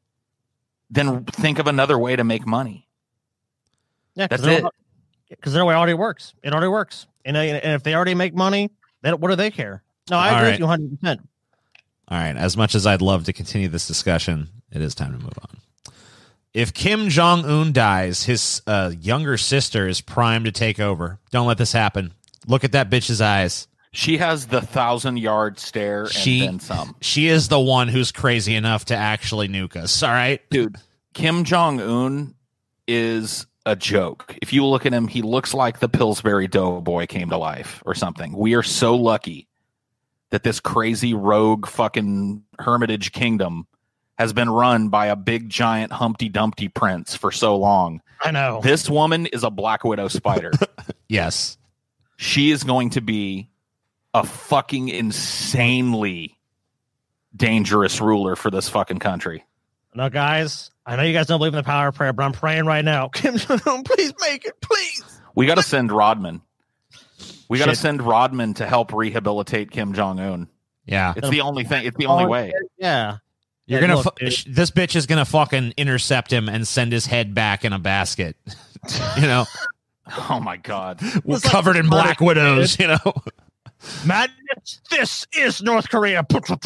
than think of another way to make money. Yeah, That's because it. Because their way already works. It already works. And, uh, and if they already make money, then what do they care? No, I All agree right. with you one hundred percent. All right. As much as I'd love to continue this discussion, it is time to move on. If Kim Jong-un dies, his uh, younger sister is primed to take over. Don't let this happen. Look at that bitch's eyes. She has the thousand yard stare and She- then some. She is the one who's crazy enough to actually nuke us. All right. Dude, Kim Jong-un is a joke. If you look at him, he looks like the Pillsbury Doughboy came to life or something. We are so lucky that this crazy rogue fucking Hermitage kingdom has been run by a big giant Humpty Dumpty prince for so long. I know. This woman is a Black Widow spider. Yes. She is going to be a fucking insanely dangerous ruler for this fucking country. No, guys, I know you guys don't believe in the power of prayer, but I'm praying right now. Kim Jong-un, please make it, please. We got to send Rodman. We got to Shit. send Rodman to help rehabilitate Kim Jong-un. Yeah. It's the only thing. It's the only Oh, way. Yeah. You're Yeah, gonna. look, fu- dude. sh- this bitch is gonna fucking intercept him and send his head back in a basket. You know, Oh my God. we're It's like covered in black Sonic, widows. You know. Madness, this is North Korea.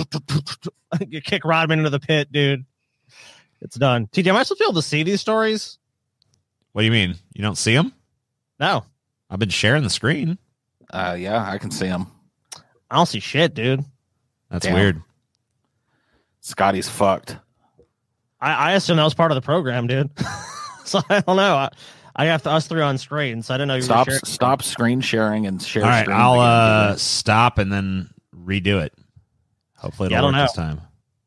You kick Rodman into the pit, dude. It's done. T J, am I supposed to be able to see these stories? What do you mean? You don't see him? No. I've been sharing the screen. Uh, yeah, I can see him. I don't see shit, dude. That's Damn. weird. Scotty's fucked. I, I assume that was part of the program, dude. So I don't know. I, I have to, us three on screen, so I didn't know you Stop. were sharing. Stop screen sharing and share. All right, screen I'll again. uh stop and then redo it. Hopefully it'll Yeah, I don't work know. this time.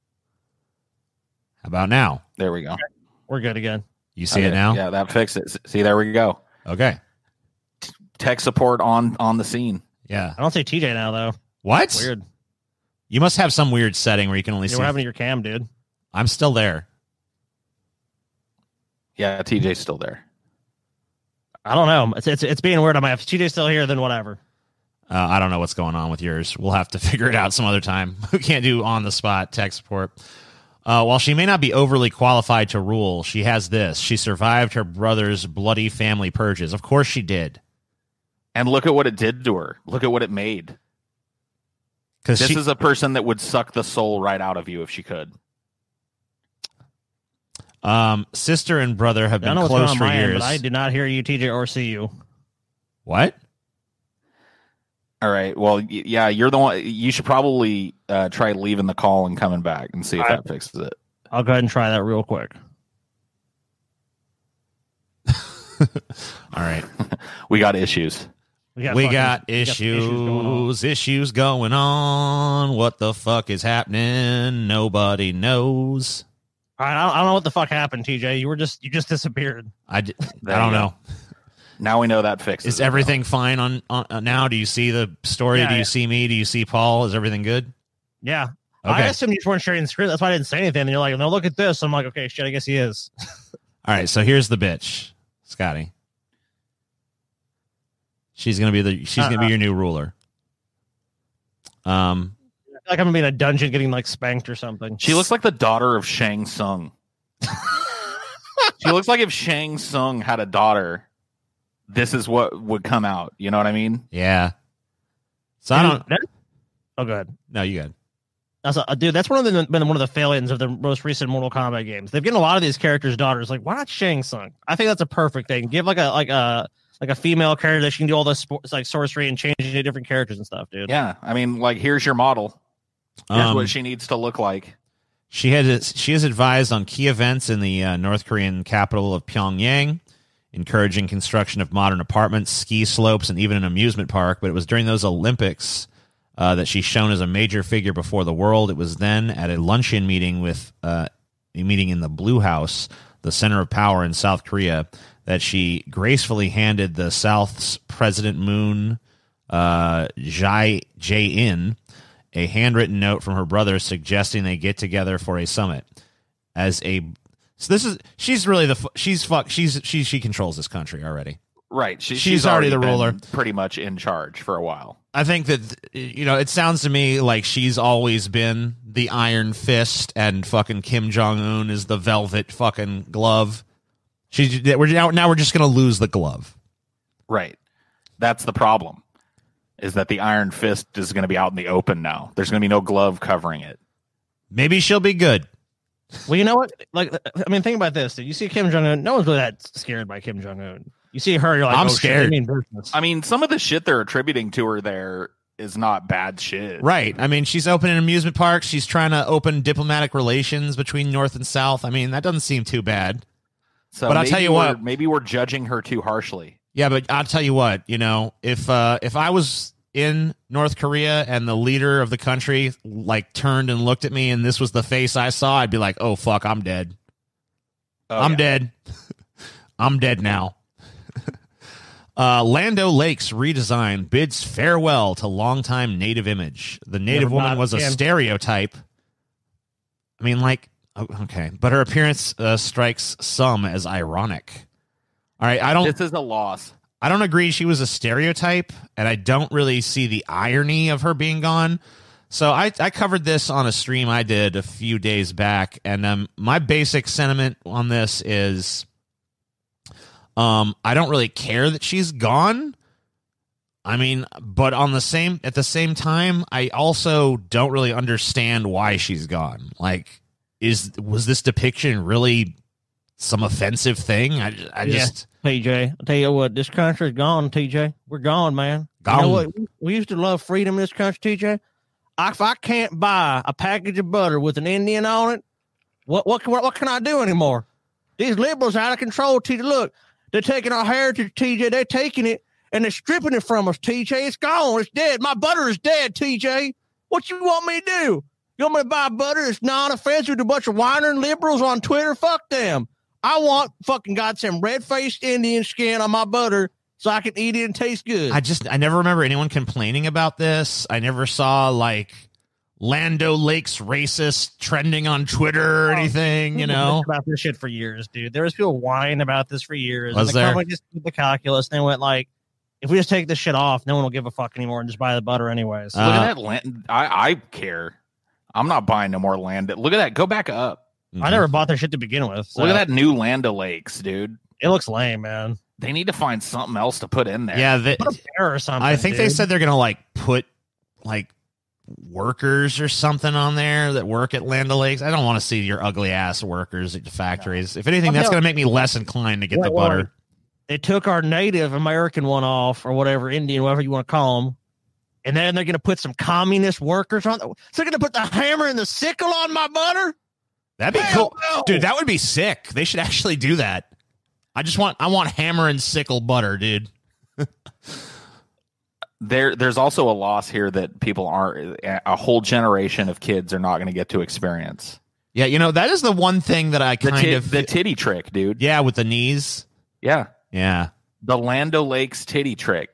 How about now? There we go. We're good again. You see Okay, it now? Yeah, that fixed it. See, there we go. Okay. Tech support on on the scene. Yeah. I don't see T J now, though. What? Weird. You must have some weird setting where you can only Yeah, see. what happened to your cam, dude? I'm still there. Yeah, T J's still there. I don't know. It's it's, it's being weird on my. If T J's still here, then whatever. Uh, I don't know what's going on with yours. We'll have to figure it out some other time. We can't do on the spot tech support. Uh, while she may not be overly qualified to rule, she has this. She survived her brother's bloody family purges. Of course she did. And look at what it did to her. Look at what it made. Because This she, is a person that would suck the soul right out of you if she could. um, sister and brother have I don't been know what's going close on for my end, years. but I did not hear you, T J, or see you. What? All right. Well, y- yeah, you're the one. You should probably uh, try leaving the call and coming back and see if All right. that fixes it. I'll go ahead and try that real quick. All right. We got issues. We fucking- got we got issues, going on. issues going on. What the fuck is happening? Nobody knows. All right, I don't, I don't know what the fuck happened, T J. You were just you just disappeared. I, d- I There don't you know. Now we know that fixes Is it, everything though. fine on, on uh, now? Do you see the story? Yeah, Do you yeah. see me? Do you see Paul? Is everything good? Yeah. Okay. I assumed you just weren't sharing the screen. That's why I didn't say anything. And you're like, no, look at this. I'm like, okay, shit, I guess he is. All right, so here's the bitch, Scotty. She's gonna be the she's gonna be Uh-uh. your new ruler. Um, I feel like I'm gonna be in a dungeon getting like spanked or something. She looks like the daughter of Shang Tsung. She looks like if Shang Tsung had a daughter, this is what would come out. You know what I mean? yeah. So I don't. That- oh, good. No, you good. That's a, dude. That's one of the been one of the failings of the most recent Mortal Kombat games. They've given a lot of these characters daughters. Like, why not Shang Tsung? I think that's a perfect thing. Give like a like a like a female character that she can do all the sports like sorcery and change into different characters and stuff, dude. Yeah. I mean, like, here's your model. Here's Um, what she needs to look like. She had she has advised on key events in the uh, North Korean capital of Pyongyang, encouraging construction of modern apartments, ski slopes, and even an amusement park. But it was during those Olympics uh, that she's shown as a major figure before the world. It was then at a luncheon meeting with uh, a meeting in the Blue House, the center of power in South Korea, that she gracefully handed the South's President Moon uh, Jae-in a handwritten note from her brother suggesting they get together for a summit. As a so this is she's really the she's fuck she's she she controls this country already. Right. She, She's already the been ruler. Pretty much in charge for a while. I think that, you know, it sounds to me like she's always been the Iron Fist and fucking Kim Jong Un is the velvet fucking glove. She's we're now now we're just gonna lose the glove. Right. That's the problem. Is that the Iron Fist is going to be out in the open now. There's going to be no glove covering it. Maybe she'll be good. Well, you know what? Like, I mean, think about this. Dude. You see Kim Jong Un. No one's really that scared by Kim Jong Un. You see her, you're like, I'm oh, shit, scared. they mean business. I mean, some of the shit they're attributing to her there is not bad shit. Right. I mean, she's opening amusement parks. She's trying to open diplomatic relations between North and South. I mean, that doesn't seem too bad. So But I'll maybe tell you we're- what. Maybe we're judging her too harshly. Yeah, but I'll tell you what, you know, if uh, if I was in North Korea and the leader of the country like turned and looked at me and this was the face I saw, I'd be like, oh, fuck, I'm dead. Oh, I'm yeah. dead. I'm dead now. uh, Lando Lakes redesign bids farewell to longtime native image. The native Never woman mind, was a Kim. stereotype. I mean, like, oh, okay, but her appearance uh, strikes some as ironic. All right, I don't. This is a loss. I don't agree she was a stereotype, and I don't really see the irony of her being gone. So I, I covered this on a stream I did a few days back, and um, my basic sentiment on this is um, I don't really care that she's gone. I mean, but on the same at the same time, I also don't really understand why she's gone. Like, is was this depiction really some offensive thing? I, I Yeah. just T J, I'll tell you what, this country's gone, T J. We're gone, man. Gone. You know what? We, we used to love freedom in this country, T J. I, if I can't buy a package of butter with an Indian on it, what what can what, what can I do anymore? These liberals are out of control, T J. Look, they're taking our heritage, T J. They're taking it and they're stripping it from us, T J. It's gone. It's dead. My butter is dead, T J. What you want me to do? You want me to buy butter that's non-offensive to a bunch of whining liberals on Twitter? Fuck them. I want fucking goddamn red-faced Indian skin on my butter so I can eat it and taste good. I just I never remember anyone complaining about this. I never saw like Lando Lakes racist trending on Twitter or anything, you know. About this shit for years, dude. There was people whining about this for years. Was and the there? company just did the calculus and they went like, if we just take this shit off, no one will give a fuck anymore and just buy the butter anyways. Uh, Look at that land. I, I care. I'm not buying no more land. Look at that. Go back up. I never bought their shit to begin with. So Look at that new Land O'Lakes, dude. It looks lame, man. They need to find something else to put in there. Yeah, they, Put a bear or something. I think they dude. said they're gonna like put like workers or something on there that work at Land O'Lakes. I don't want to see your ugly ass workers at the factories. If anything, that's No. gonna make me less inclined to get Wait, the wait, butter. wait. They took our Native American one off, or whatever, Indian, whatever you want to call them, and then they're going to put some communist workers on. So they're going to put the hammer and the sickle on my butter. That'd be Hell cool, no. dude. That would be sick. They should actually do that. I just want I want hammer and sickle butter, dude. There, there's also a loss here that people aren't. A whole generation of kids are not going to get to experience. Yeah, you know that is the one thing that I The, kind tit- of the titty trick, dude. yeah with the knees. Yeah. Yeah, The Land O'Lakes titty trick.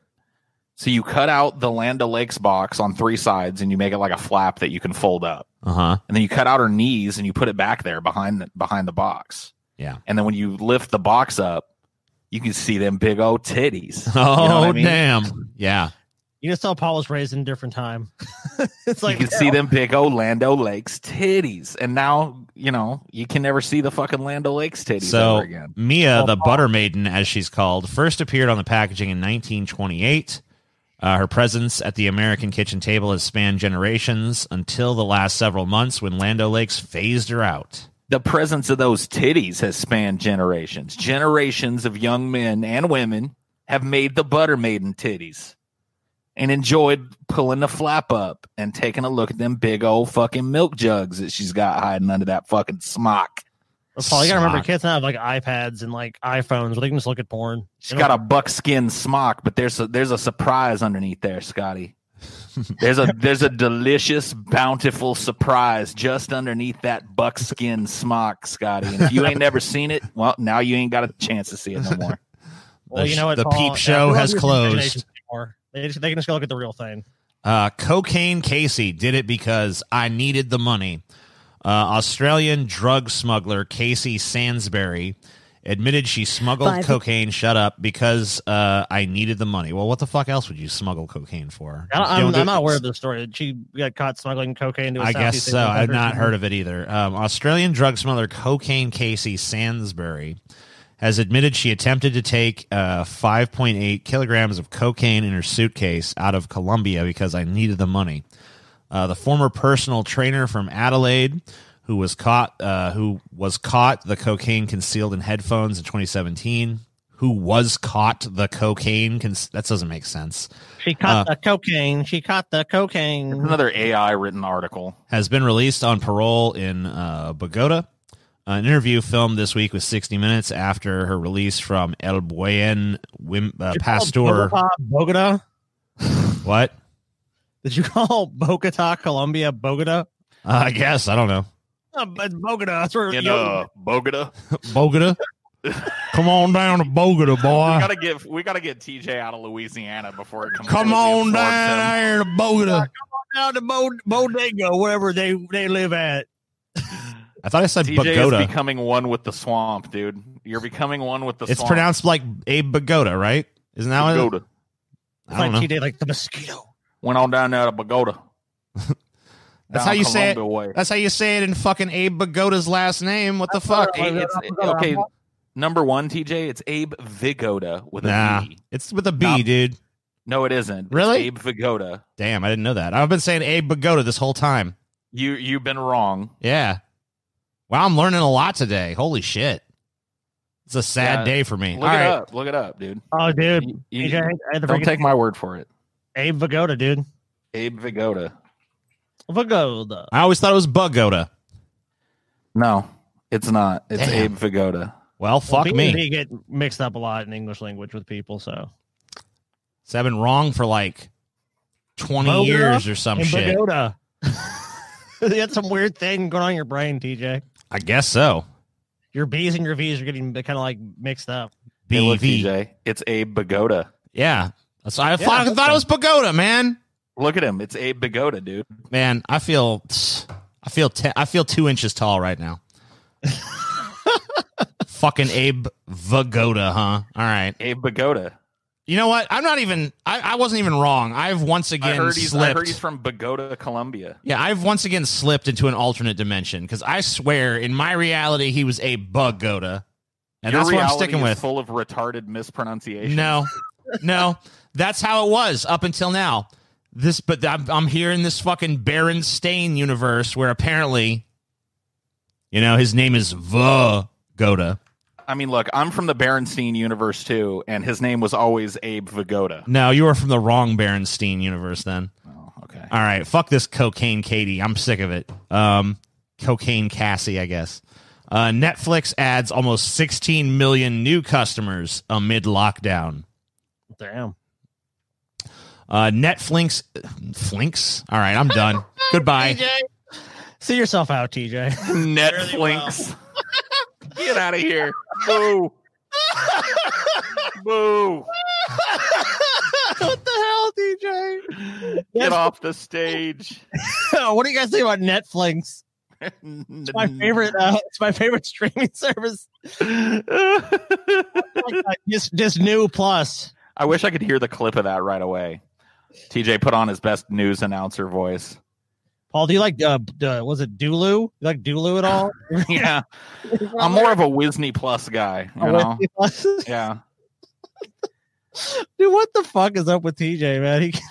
So you cut out the Land O'Lakes box on three sides and you make it like a flap that you can fold up. Uh-huh. And then you cut out her knees and you put it back there behind the, behind the box. Yeah. And then when you lift the box up, you can see them big old titties. Oh, you know what I mean? damn. Yeah. You can tell Paul was raised in a different time. It's like you can see them big old Land O'Lakes titties. And now, you know, you can never see the fucking Land O'Lakes titties So ever again. Mia, the butter maiden, as she's called, first appeared on the packaging in nineteen twenty-eight. Uh, her presence at the American kitchen table has spanned generations until the last several months when Land O'Lakes phased her out. The presence of those titties has spanned generations. Generations of young men and women have made the butter maiden titties and enjoyed pulling the flap up and taking a look at them big old fucking milk jugs that she's got hiding under that fucking smock. Well, Paul, you gotta remember, Smock. kids now have like iPads and like iPhones where they can just look at porn. She's got a buckskin smock, but there's a, there's a surprise underneath there, Scotty. There's a there's a delicious, bountiful surprise just underneath that buckskin smock, Scotty. And if you ain't never seen it, well, now you ain't got a chance to see it no more. Well, The you know what, the Paul? peep show we don't has use closed. imaginations anymore. They, just, they can just go look at the real thing. Uh, Cocaine Casey did it because I needed the money. Uh, Australian drug smuggler Casey Sansbury admitted she smuggled Five. cocaine, shut up, because uh, I needed the money. Well, what the fuck else would you smuggle cocaine for? I don't, You I'm, don't do- I'm not aware of the story. She got caught smuggling cocaine to a I guess Southeast so. Asian I've country. not heard of it either. Um, Australian drug smuggler Cocaine Casey Sansbury has admitted she attempted to take uh, five point eight kilograms of cocaine in her suitcase out of Colombia because I needed the money. Uh, the former personal trainer from Adelaide, who was caught, uh, who was caught the cocaine concealed in headphones in twenty seventeen. Who was caught the cocaine? Con- that doesn't make sense. She caught Uh, the cocaine. She caught the cocaine. Another A I written article. Has been released on parole in uh, Bogota. An interview filmed this week with sixty minutes after her release from El Buen Wim, uh, Did you call Pastor. Bogota, Bogota? What? Did you call Bogota, Colombia, Bogota? Uh, I guess. I don't know. Oh, but Bogota. That's where In you- uh, Bogota. Bogota? Come on down to Bogota, We boy. gotta get we gotta get T J out of Louisiana before it comes. Come on down here to Bogota. down to Bod- Bodega, wherever they, they live at. I thought I said T J Bogota. is becoming one with the swamp, dude. You're becoming one with the It's swamp. pronounced like Abe Bogota, right? Isn't that what it- Bogota. I It's don't like know. T J, like the mosquito. Went on down there to Bogota. That's Down how you say it. Columbia way. That's how you say it in fucking Abe Bogota's last name. What the fuck? Hey, it's, okay, number one, T J, it's Abe Vigoda with a Nah, V. it's with a B, Nah. dude. No, it isn't. It's Really? Abe Vigoda. Damn, I didn't know that. I've been saying Abe Bogota this whole time. You you've been wrong. Yeah. Wow, I'm learning a lot today. Holy shit. It's a sad Yeah, day for me. Look All it right. up. Look it up, dude. Oh, dude. You- you- T J, I had to don't freaking- take my word for it. Abe Vigoda, dude. Abe Vigoda. Vigoda. I always thought it was Bugota. No, it's not. It's Damn. Abe Vigoda. Well, fuck Well, me. They get mixed up a lot in English language with people, so. So I've been wrong for like twenty Bogota years or some and shit. Vigoda. You got some weird thing going on in your brain, T J. I guess so. Your B's and your V's are getting kind of like mixed up. Hey, look, T B V. J. It's Abe Vigoda. Yeah. That's I Yeah, thought, I thought it was Bogota, man. Look at him. It's Abe Vigoda, dude. Man, I feel I feel te- I feel two inches tall right now. Fucking Abe Vigoda, huh? All right. Abe Vigoda. You know what? I'm not even. I, I wasn't even wrong. I've once I again heard he's. I slipped. heard he's from Bogota, Colombia. Yeah, I've once again slipped into an alternate dimension because I swear, in my reality, he was a Bugota, and Your that's what I'm reality sticking is with. Full of retarded mispronunciation. No, no, that's how it was up until now. This, but I'm, I'm here in this fucking Berenstain universe where apparently, you know, his name is Vigoda. I mean, look, I'm from the Berenstein universe too, and his name was always Abe Vigoda. No, you were from the wrong Berenstain universe then. Oh, okay. All right, fuck this cocaine Katie. I'm sick of it. Um, cocaine Cassie, I guess. Uh, Netflix adds almost sixteen million new customers amid lockdown. Damn. Uh, Netflix, Flinks. All right, I'm done. Goodbye. T J. See yourself out, T J. Netflix. Get out of here. Boo. Boo! What the hell, D J? Get off the stage. What do you guys think about Netflix? It's my favorite. Uh, it's my favorite streaming service. Like, uh, this this new plus. I wish I could hear the clip of that right away. T J put on his best news announcer voice. Paul, do you like uh, uh was it Dulu? You like Dulu at all? Yeah, I'm more of a Disney Plus guy. You know? Yeah. Dude, what the fuck is up with T J, man? He...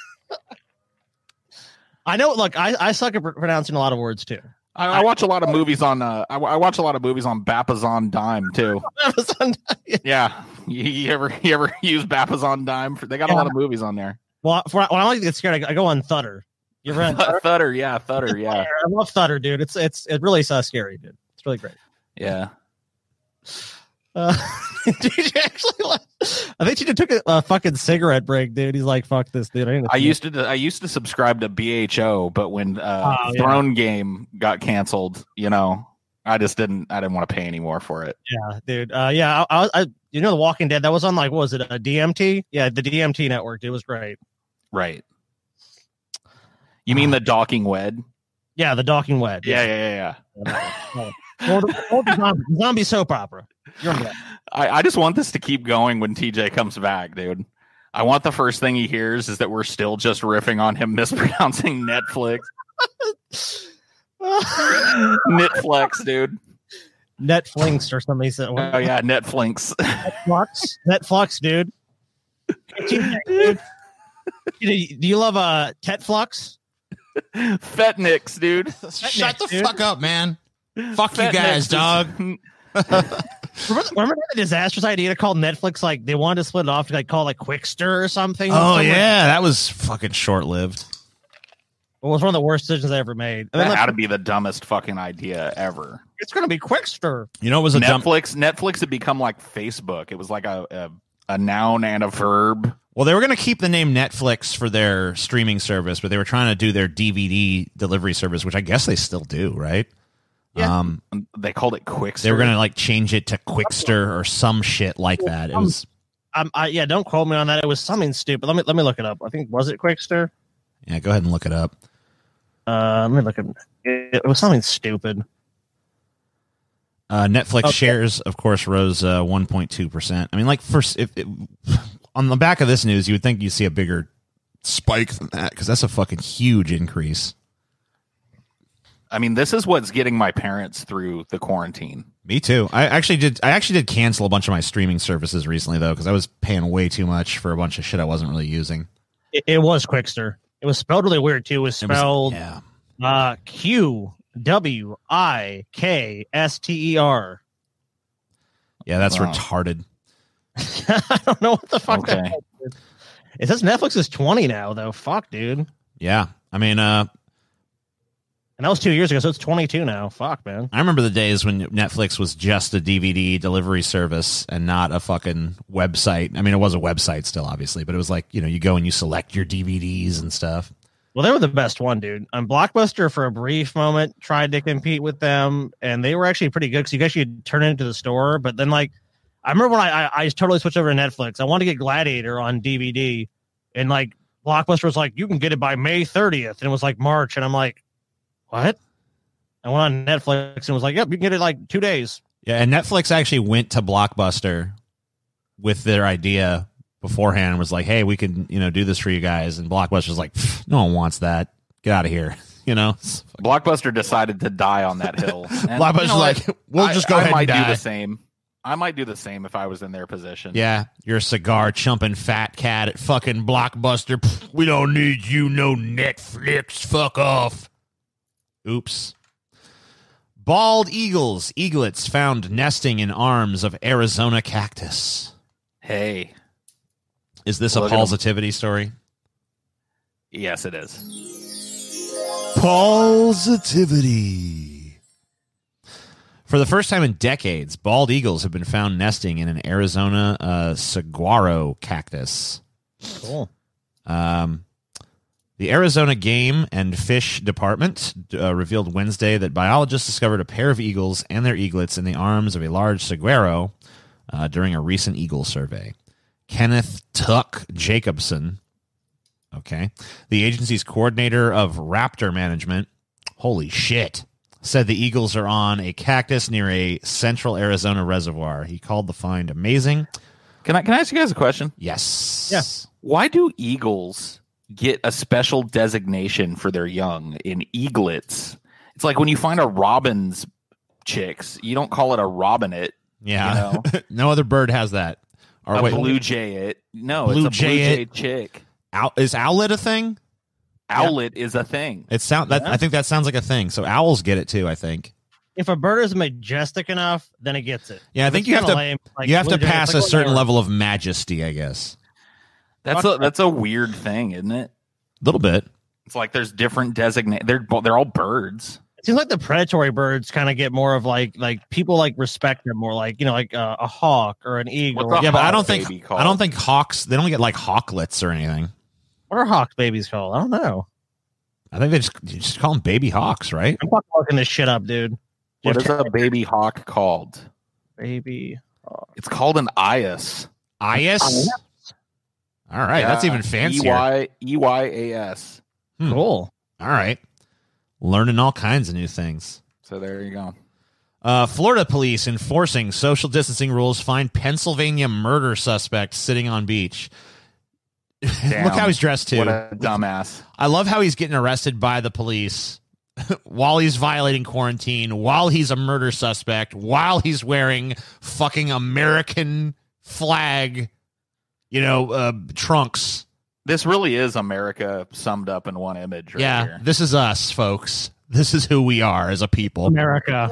I know. Look, I I suck at pr- pronouncing a lot of words too. I, I watch a lot of movies on. Uh, I, I watch a lot of movies on Bapazon Dime too. Amazon, yeah. Yeah, you, you ever you ever use Bapazon Dime? For, they got Yeah. a lot of movies on there. Well, for, when I like to get scared, I, I go on Thutter. You ever had Thutter? Thutter, yeah, Thutter, yeah, I love Thutter, dude. It's it's it really so scary, dude. It's really great. yeah. Uh, T J actually, left. I think T J took a, a fucking cigarette break, dude. He's like, "Fuck this, dude." I, need to I see used to I used to subscribe to B H O, but when uh, Oh, yeah. Throne Game got canceled, you know, I just didn't I didn't want to pay anymore for it. Yeah, dude. Uh, yeah, I, I, I, you know, The Walking Dead. That was on like, what was it, a D M T? Yeah, the D M T network. It was great. Right. You mean the Docking Wed? Yeah, the Docking Wed. Yeah, yeah, yeah, yeah. Or the, or the zombie, zombie soap opera. You remember that? I, I just want this to keep going when T J comes back, dude. I want the first thing he hears is that we're still just riffing on him mispronouncing Netflix. Netflix, dude. Netflix or something. He said, Oh yeah, Netflix. Netflix, Netflix, dude. dude. Do you love uh, Tetflux? Fetnix, dude. Shut the dude. fuck up, man. Fuck you Fetnix guys, is- dog. Remember, remember the disastrous idea to call Netflix, like they wanted to split it off to like call it Quickster or something? Oh Something like- yeah, that was fucking short lived. it was one of the worst decisions I ever made. And then, That like, had to be the dumbest fucking idea ever. it's going to be Quickster. You know, it was a dumb. Netflix Netflix had become like Facebook. It was like a a, a noun and a verb. Well, they were going to keep the name Netflix for their streaming service, but they were trying to do their D V D delivery service, which I guess they still do, right? Yeah. Um, They called it Quickster. they were going to like change it to Quickster or some shit like that. It was Um, I, yeah, don't quote me on that. It was something stupid. Let me let me look it up. I think was it Quickster? yeah. Go ahead and look it up. Uh, let me look at it. It was something stupid. Uh, Netflix Okay. shares, of course, rose uh, one point two percent. I mean, like, first, if it, on the back of this news, you would think you'd see a bigger spike than that because that's a fucking huge increase. I mean, this is what's getting my parents through the quarantine. Me too. I actually did. I actually did cancel a bunch of my streaming services recently, though, because I was paying way too much for a bunch of shit I wasn't really using. It, it was Quickster. It was spelled really weird too. It was It was- spelled yeah. uh, Q W I K S T E R. Yeah, that's Wow. retarded. I don't know what the fuck that Okay. is. It says Netflix is twenty now, though. Fuck, dude. Yeah. I mean, uh, And that was two years ago, so it's twenty-two now. Fuck, man. I remember the days when Netflix was just a D V D delivery service and not a fucking website. I mean, it was a website still, obviously, but it was like, you know, you go and you select your D V Ds and stuff. Well, they were the best one, dude. Um, Blockbuster, for a brief moment, tried to compete with them, and they were actually pretty good because you guys could turn it into the store. But then, like, I remember when I, I, I totally switched over to Netflix. I wanted to get Gladiator on D V D, and, like, Blockbuster was like, you can get it by May thirtieth. And it was, like, March. And I'm like, what? I went on Netflix and was like, yep, you can get it, like, two days. Yeah, and Netflix actually went to Blockbuster with their idea beforehand and was like, hey, we can, you know, do this for you guys. And Blockbuster's like, no one wants that. Get out of here. You know? Blockbuster decided to die on that hill. And Blockbuster's you know like, what? we'll I- just go I ahead might and do die. the same. I might do the same if I was in their position. Yeah, you're a cigar chumping fat cat at fucking Blockbuster. Pfft, we don't need you, no Netflix. Fuck off. Oops. Bald eagles, eaglets found nesting in arms of Arizona cactus. Hey, Is this a Look at 'em. positivity story? yes, it is. Positivity. For the first time in decades, bald eagles have been found nesting in an Arizona uh, saguaro cactus. Cool. Um, the Arizona Game and Fish Department uh, revealed Wednesday that biologists discovered a pair of eagles and their eaglets in the arms of a large saguaro uh, during a recent eagle survey. Kenneth Tuck Jacobson, okay, the agency's coordinator of raptor management, holy shit, said the eagles are on a cactus near a central Arizona reservoir. He called the find amazing. Can I can I ask you guys a question? Yes. Yes. Why do eagles get a special designation for their young in eaglets? It's like when you find a robin's chicks, you don't call it a robinet. Yeah. You know? No other bird has that. Or a wait, blue jay it. No, Blue it's a blue jay jay it. chick. owl, is owlet a thing? Owlet is a thing. It sound that Yeah. I think that sounds like a thing. So owls get it too, I think. If a bird is majestic enough, then it gets it. Yeah, I If think it's you have kinda to lame, like you have to blue jay, pass it's a like, certain whatever. level of majesty, I guess. That's a that's a weird thing, isn't it? A little bit. It's like there's different designate. They're bo- they're all birds. It seems like the predatory birds kind of get more of like like people like respect them more, like you know, like uh, a hawk or an eagle. What's a Yeah, but I hawk don't think baby called? I don't think hawks. They don't get like hawklets or anything. What are hawk babies called? I don't know. I think they just you just call them baby hawks, right? I'm fucking looking this shit up, dude. What Just is a baby hawk called? baby? It's called an eyas. Ias. All right, that's even fancier. E Y E Y A S. Hmm. Cool. All right, learning all kinds of new things. So there you go. Uh, Florida police enforcing social distancing rules find Pennsylvania murder suspect sitting on beach. Damn. Look how he's dressed too. What a dumbass. I love how he's getting arrested by the police while he's violating quarantine, while he's a murder suspect, while he's wearing fucking American flag, you know, uh, trunks. This really is America summed up in one image right yeah, here. this is us, folks. This is who we are as a people. America.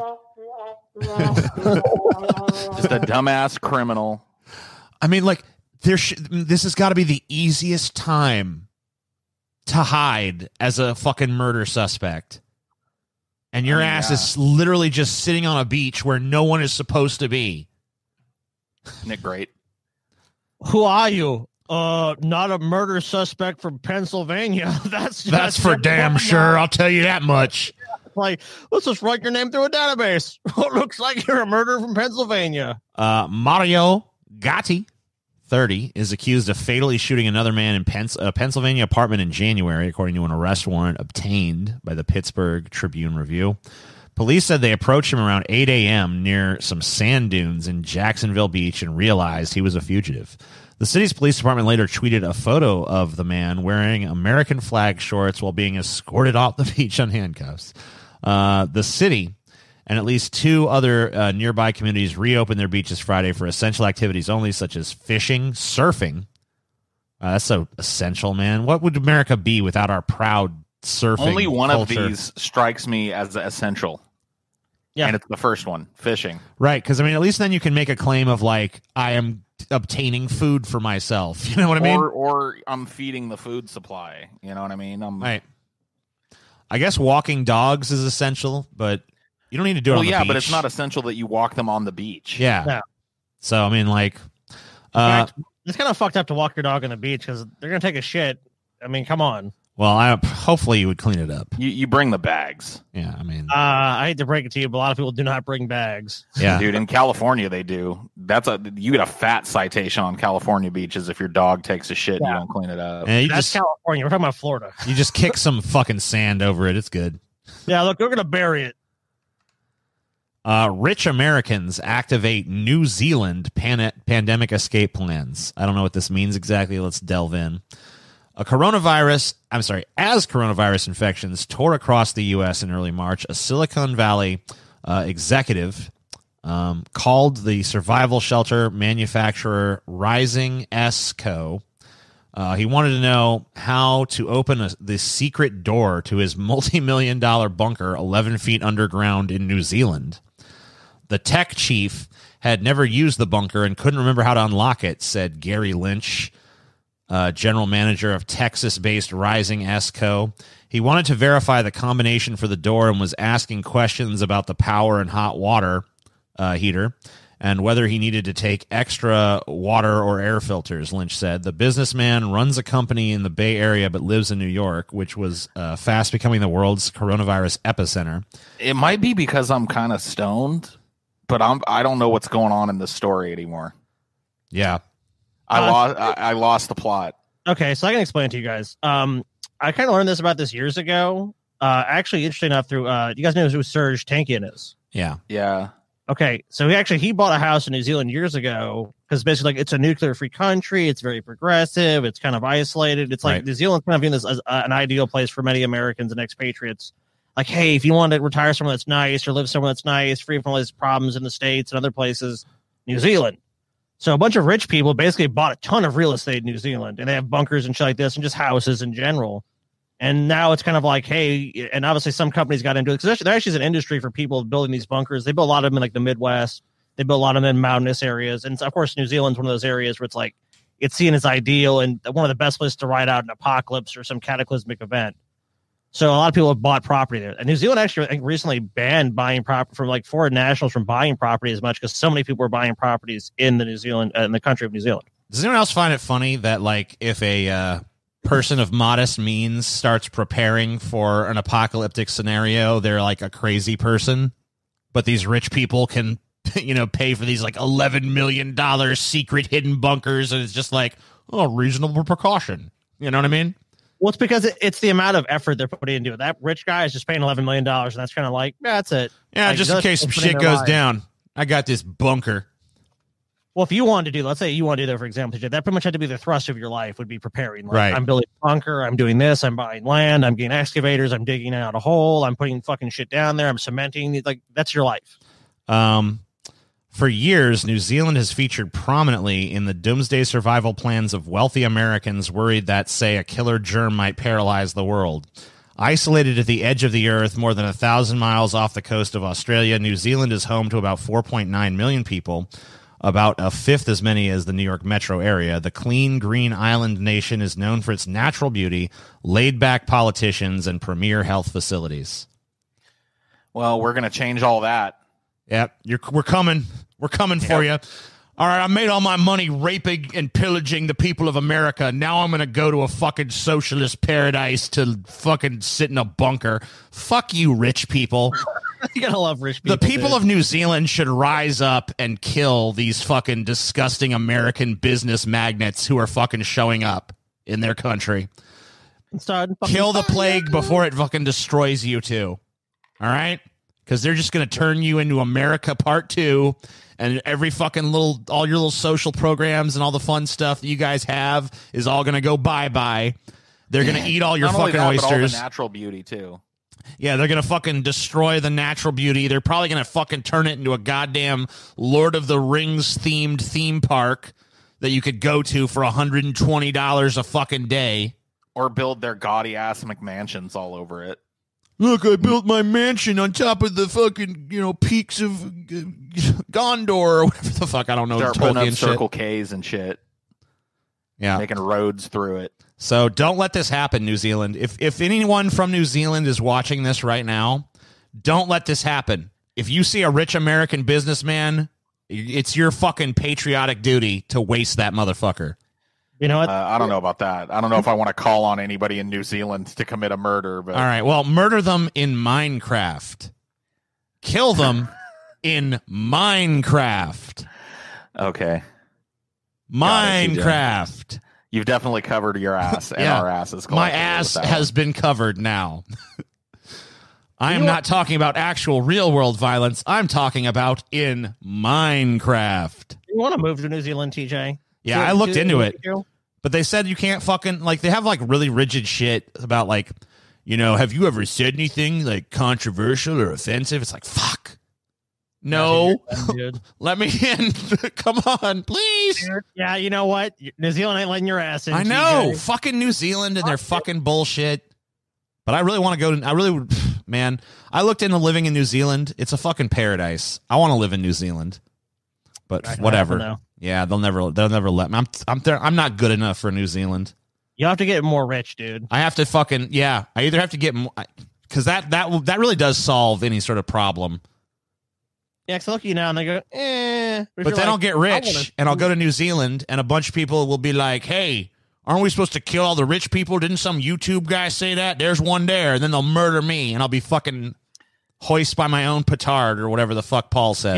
Just a dumbass criminal. I mean, like, there. Sh- this has got to be the easiest time to hide as a fucking murder suspect. And your I mean, ass yeah. is literally just sitting on a beach where no one is supposed to be. Isn't it great? Who are you? Uh, not a murder suspect from Pennsylvania. that's That's for damn sure. I'll tell you that much. Like, let's just write your name through a database. It looks like you're a murderer from Pennsylvania. Uh, Mario Gatti, thirty, is accused of fatally shooting another man in Pens- a Pennsylvania apartment in January, according to an arrest warrant obtained by the Pittsburgh Tribune Review. Police said they approached him around eight a.m. near some sand dunes in Jacksonville Beach and realized he was a fugitive. The city's police department later tweeted a photo of the man wearing American flag shorts while being escorted off the beach on handcuffs. Uh, the city and at least two other uh, nearby communities reopened their beaches Friday for essential activities only, such as fishing, surfing. Uh, that's so essential, man. What would America be without our proud surfing Only one culture? of these strikes me as essential. Yeah. And it's the first one, fishing. Right, because, I mean, at least then you can make a claim of, like, I am obtaining food for myself. You know what I mean? Or, or I'm feeding the food supply. You know what I mean? I'm, Right. I guess walking dogs is essential, but you don't need to do it well, on the yeah, beach. but it's not essential that you walk them on the beach. Yeah. Yeah. So, I mean, like, In uh, fact, it's kind of fucked up to walk your dog on the beach because they're gonna take a shit. I mean, come on. well, I hopefully you would clean it up. You, you bring the bags. Yeah, I mean, Uh, I hate to break it to you, but a lot of people do not bring bags. yeah. Dude, in California they do. That's a you get a fat citation on California beaches if your dog takes a shit and you Yeah. don't clean it up. And you That's just California. We're talking about Florida. you just kick some fucking sand over it. It's good. Yeah, look, we're gonna bury it. Uh, rich Americans activate New Zealand pan- pandemic escape plans. I don't know what this means exactly. Let's delve in. A coronavirus, I'm sorry, as coronavirus infections tore across the U S in early March, a Silicon Valley uh, executive um, called the survival shelter manufacturer Rising S Co. Uh, he wanted to know how to open a, the secret door to his multi-million dollar bunker eleven feet underground in New Zealand. The tech chief had never used the bunker and couldn't remember how to unlock it, said Gary Lynch, uh, general manager of Texas-based Rising S Co. He wanted to verify the combination for the door and was asking questions about the power and hot water uh, heater and whether he needed to take extra water or air filters, Lynch said. The businessman runs a company in the Bay Area but lives in New York, which was uh, fast becoming the world's coronavirus epicenter. It might be because I'm kind of stoned, but I'm I don't know what's going on in this story anymore. Yeah. I Uh, lost. I, I lost the plot. Okay, so I can explain it to you guys. Um, I kind of learned this about this years ago. Uh, actually, interesting enough, through uh, you guys know who Serge Tankian is. Yeah. Yeah. Okay, so he actually he bought a house in New Zealand years ago because basically like it's a nuclear free country. It's very progressive. It's kind of isolated. It's like Right. New Zealand's kind of viewing this as uh, an ideal place for many Americans and expatriates. Like, hey, if you want to retire somewhere that's nice or live somewhere that's nice, free from all these problems in the States and other places, New Zealand. So a bunch of rich people basically bought a ton of real estate in New Zealand, and they have bunkers and shit like this, and just houses in general. And now it's kind of like, hey, and obviously some companies got into it because there actually is an industry for people building these bunkers. They build a lot of them in like the Midwest. They build a lot of them in mountainous areas. And of course, New Zealand's one of those areas where it's like, it's seen as ideal and one of the best places to ride out an apocalypse or some cataclysmic event. So a lot of people have bought property there. And New Zealand actually, I think, recently banned buying property from like foreign nationals from buying property as much because so many people were buying properties in the New Zealand, uh, in the country of New Zealand. Does anyone else find it funny that, like, if a uh, person of modest means starts preparing for an apocalyptic scenario, they're like a crazy person, but these rich people can, you know, pay for these like eleven million dollars secret hidden bunkers, and it's just like, oh, reasonable precaution. You know what I mean? Well, it's because it, it's the amount of effort they're putting into it. That rich guy is just paying eleven million dollars, and that's kind of like, yeah, that's it. Yeah, Like, just in those case some people putting shit their goes lives. down, I got this bunker. Well, if you wanted to do, let's say you want to do that, for example, that pretty much had to be the thrust of your life, would be preparing. Like, Right. I'm building a bunker, I'm doing this, I'm buying land, I'm getting excavators, I'm digging out a hole, I'm putting fucking shit down there, I'm cementing. Like, that's your life. Um, for years, New Zealand has featured prominently in the doomsday survival plans of wealthy Americans worried that, say, a killer germ might paralyze the world. Isolated at the edge of the earth, more than a thousand miles off the coast of Australia, New Zealand is home to about four point nine million people, about a fifth as many as the New York metro area. The clean, green island nation is known for its natural beauty, laid-back politicians, and premier health facilities. Well, we're gonna change all that. Yep, you're, we're coming. We're coming for you. All right, I made all my money raping and pillaging the people of America. Now I'm going to go to a fucking socialist paradise to fucking sit in a bunker. Fuck you, rich people. You gotta love rich people. The people dude. of New Zealand should rise up and kill these fucking disgusting American business magnates who are fucking showing up in their country. Start fucking- Kill the plague before it fucking destroys you too. All right? Because they're just going to turn you into America Part Two, and every fucking little, all your little social programs and all the fun stuff that you guys have is all going to go bye bye. They're going to eat all your Not only fucking that, but all the oysters. natural beauty too. Yeah, they're going to fucking destroy the natural beauty. They're probably going to fucking turn it into a goddamn Lord of the Rings themed theme park that you could go to for one hundred twenty dollars a fucking day. Or build their gaudy ass McMansions all over it. Look, I built my mansion on top of the fucking, you know, peaks of uh, Gondor or whatever the fuck. I don't know. Start putting up Tolkien Circle shit. K's and shit, Yeah. making roads through it. So don't let this happen, New Zealand. If if anyone from New Zealand is watching this right now, don't let this happen. If you see a rich American businessman, it's your fucking patriotic duty to waste that motherfucker. You know what? Uh, I don't know about that. I don't know if I want to call on anybody in New Zealand to commit a murder. But All right. Well, murder them in Minecraft. Kill them in Minecraft. okay, Minecraft. you've definitely covered your ass and Yeah. our asses. My collectively ass with that has one. been covered now. I am You know not talking about actual real world violence. I'm talking about in Minecraft. You want to move to New Zealand, T J? Yeah, See- I looked see- into it. But they said you can't fucking, like, they have like really rigid shit about, like, you know, have you ever said anything like controversial or offensive? It's like, fuck. No. Dude. Let me in. Come on, please. Yeah, you know what? New Zealand ain't letting your ass in. I know. T J. Fucking New Zealand and their fucking bullshit. But I really want to go to, I really would, man, I looked into living in New Zealand. It's a fucking paradise. I want to live in New Zealand. But Not gonna whatever. happen, though. Yeah, they'll never, they'll never let me. I'm, I'm there. I'm not good enough for New Zealand. You have to get more rich, dude. I have to fucking, yeah, I either have to get more, because that, that, will- that really does solve any sort of problem. Yeah, because look at you now and they go, eh. But then I'll get rich and I'll go to New Zealand and a bunch of people will be like, hey, aren't we supposed to kill all the rich people? Didn't some YouTube guy say that? There's one there. And then they'll murder me and I'll be fucking hoist by my own petard or whatever the fuck Paul says.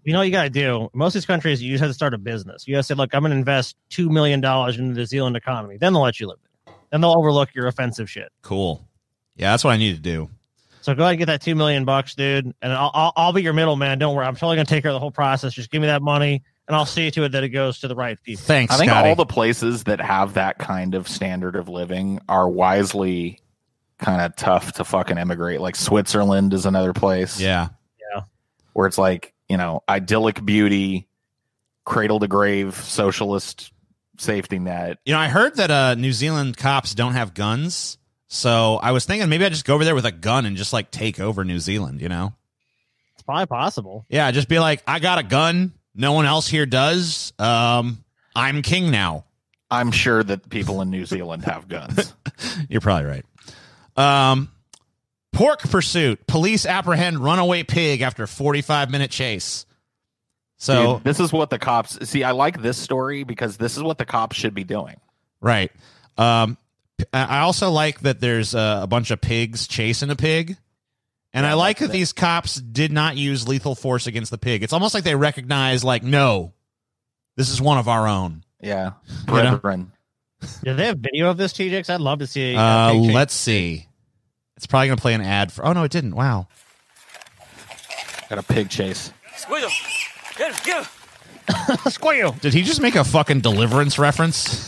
You know what you got to do? Most of these countries, you just have to start a business. You got to say, look, I'm going to invest two million dollars into the New Zealand economy. Then they'll let you live there. Then they'll overlook your offensive shit. Cool. Yeah, that's what I need to do. So go ahead and get that two million bucks, dude. And I'll, I'll, I'll be your middleman. Don't worry. I'm totally going to take care of the whole process. Just give me that money, and I'll see to it that it goes to the right people. Thanks, I think Scotty. all the places that have that kind of standard of living are wisely kind of tough to fucking immigrate. Like Switzerland is another place. Yeah. Where it's like, you know, idyllic beauty, cradle to grave, socialist safety net. You know, I heard that uh, New Zealand cops don't have guns. So I was thinking maybe I just go over there with a gun and just like take over New Zealand, you know? It's probably possible. Yeah, just be like, I got a gun. No one else here does. Um, I'm king now. I'm sure that people in New Zealand have guns. You're probably right. Um, pork pursuit. Police apprehend runaway pig after forty-five minute chase. So Dude, this is what the cops see. I like this story because this is what the cops should be doing. right. Um, I also like that there's uh, a bunch of pigs chasing a pig. And Yeah, I like that's that it. these cops did not use lethal force against the pig. It's almost like they recognize, like, no, this is one of our own. Yeah, You know? brethren. Do they have video of this, T J? 'Cause I'd love to see. Uh, pig chase. let's see. It's probably going to play an ad for. Oh, no, it didn't. Wow. Got a pig chase. Squeal! Get him! Get him! Squeal. Did he just make a fucking Deliverance reference?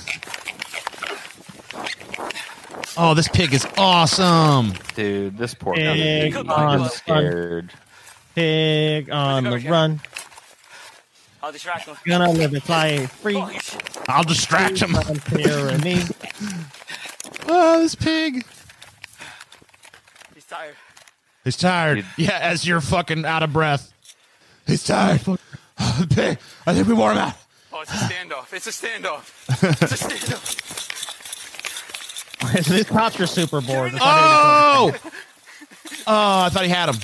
Oh, this pig is awesome. Dude, this poor Pig guy. on I'm the scared. Pig on the run. I'll distract him. Gonna live and fly free. Oh, shit. I'll distract him. On tyranny. Oh, this pig. He's tired. He's tired. Dude. Yeah, as you're fucking out of breath. He's tired. Oh, the pig. I think we wore him out. Oh, it's a standoff. It's a standoff. It's a standoff. So these cops are super bored. That's not Oh! Oh, I thought he had him.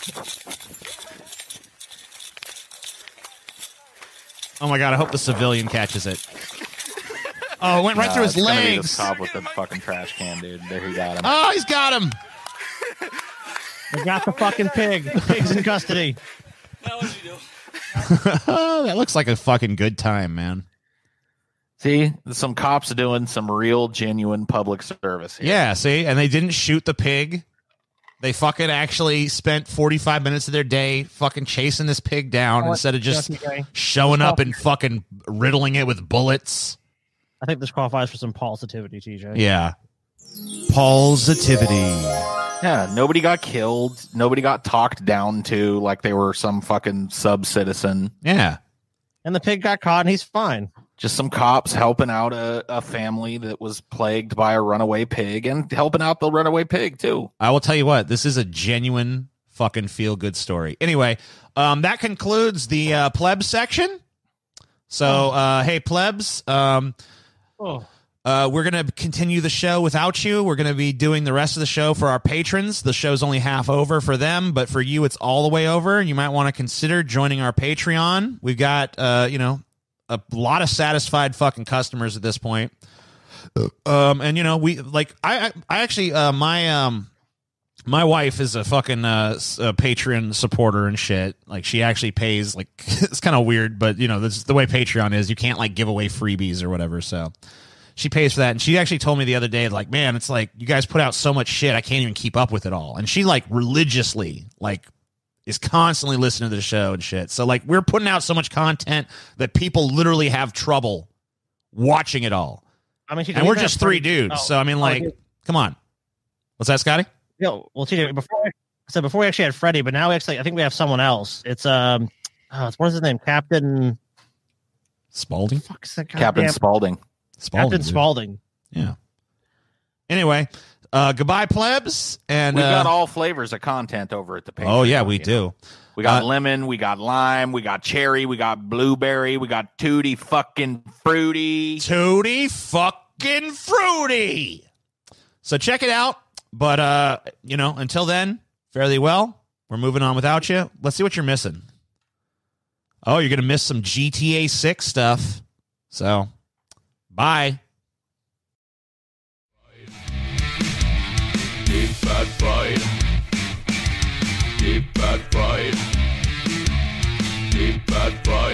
Oh my god, I hope the civilian catches it. Oh, it went right Nah, through his it's gonna be legs. this cop with the fucking trash can, dude. There he got him. Oh, he's got him. They got the fucking pig. The pig's in custody. Now what do you do? Oh, that looks like a fucking good time, man. See, some cops are doing some real, genuine public service here. Yeah, see? And they didn't shoot the pig. They fucking actually spent forty-five minutes of their day fucking chasing this pig down Oh, instead of just Jesse Gray. showing up and fucking riddling it with bullets. I think this qualifies for some positivity, T J. Yeah. Positivity. Yeah, nobody got killed. Nobody got talked down to like they were some fucking sub-citizen. Yeah. And the pig got caught, and he's fine. Just some cops helping out a, a family that was plagued by a runaway pig and helping out the runaway pig, too. I will tell you what, this is a genuine fucking feel good story. Anyway, um, that concludes the uh, plebs section. So, uh, hey, plebs, um, Oh. uh, we're going to continue the show without you. We're going to be doing the rest of the show for our patrons. The show's only half over for them, but for you, it's all the way over. You might want to consider joining our Patreon. We've got, uh, you know, a lot of satisfied fucking customers at this point. Um, and you know, we like, I, I, I actually, uh, my, um, my wife is a fucking, uh, s- a Patreon supporter and shit. Like she actually pays, like, it's kind of weird, but you know, this is the way Patreon is. You can't like give away freebies or whatever. So she pays for that. And she actually told me the other day, like, man, it's like you guys put out so much shit. I can't even keep up with it all. And she like religiously, like, is constantly listening to the show and shit. So like we're putting out so much content that people literally have trouble watching it all. I mean, T J, And we're we've had just three pretty- dudes. Oh. So I mean, Oh, like, dude. come on. What's that, Scotty? Yo, well, T J, before I said before we actually had Freddie, but now we actually I think we have someone else. It's um, oh, it's, what is his name? Captain. Spalding? Fuck's that Captain goddamn- Spaulding. Spalding. Captain dude. Spaulding. Yeah. Anyway, uh, goodbye, plebs. And We've uh, got all flavors of content over at the Patreon. oh yeah, we you do. know. We got Uh, lemon, we got lime, we got cherry, we got blueberry, we got tutti fucking fruity. Tutti fucking fruity. So check it out. But uh, you know, until then, fairly well. We're moving on without you. Let's see what you're missing. Oh, you're gonna miss some G T A six stuff. So, bye. Deep fat fried. Deep fat fried. Big Bad Friday.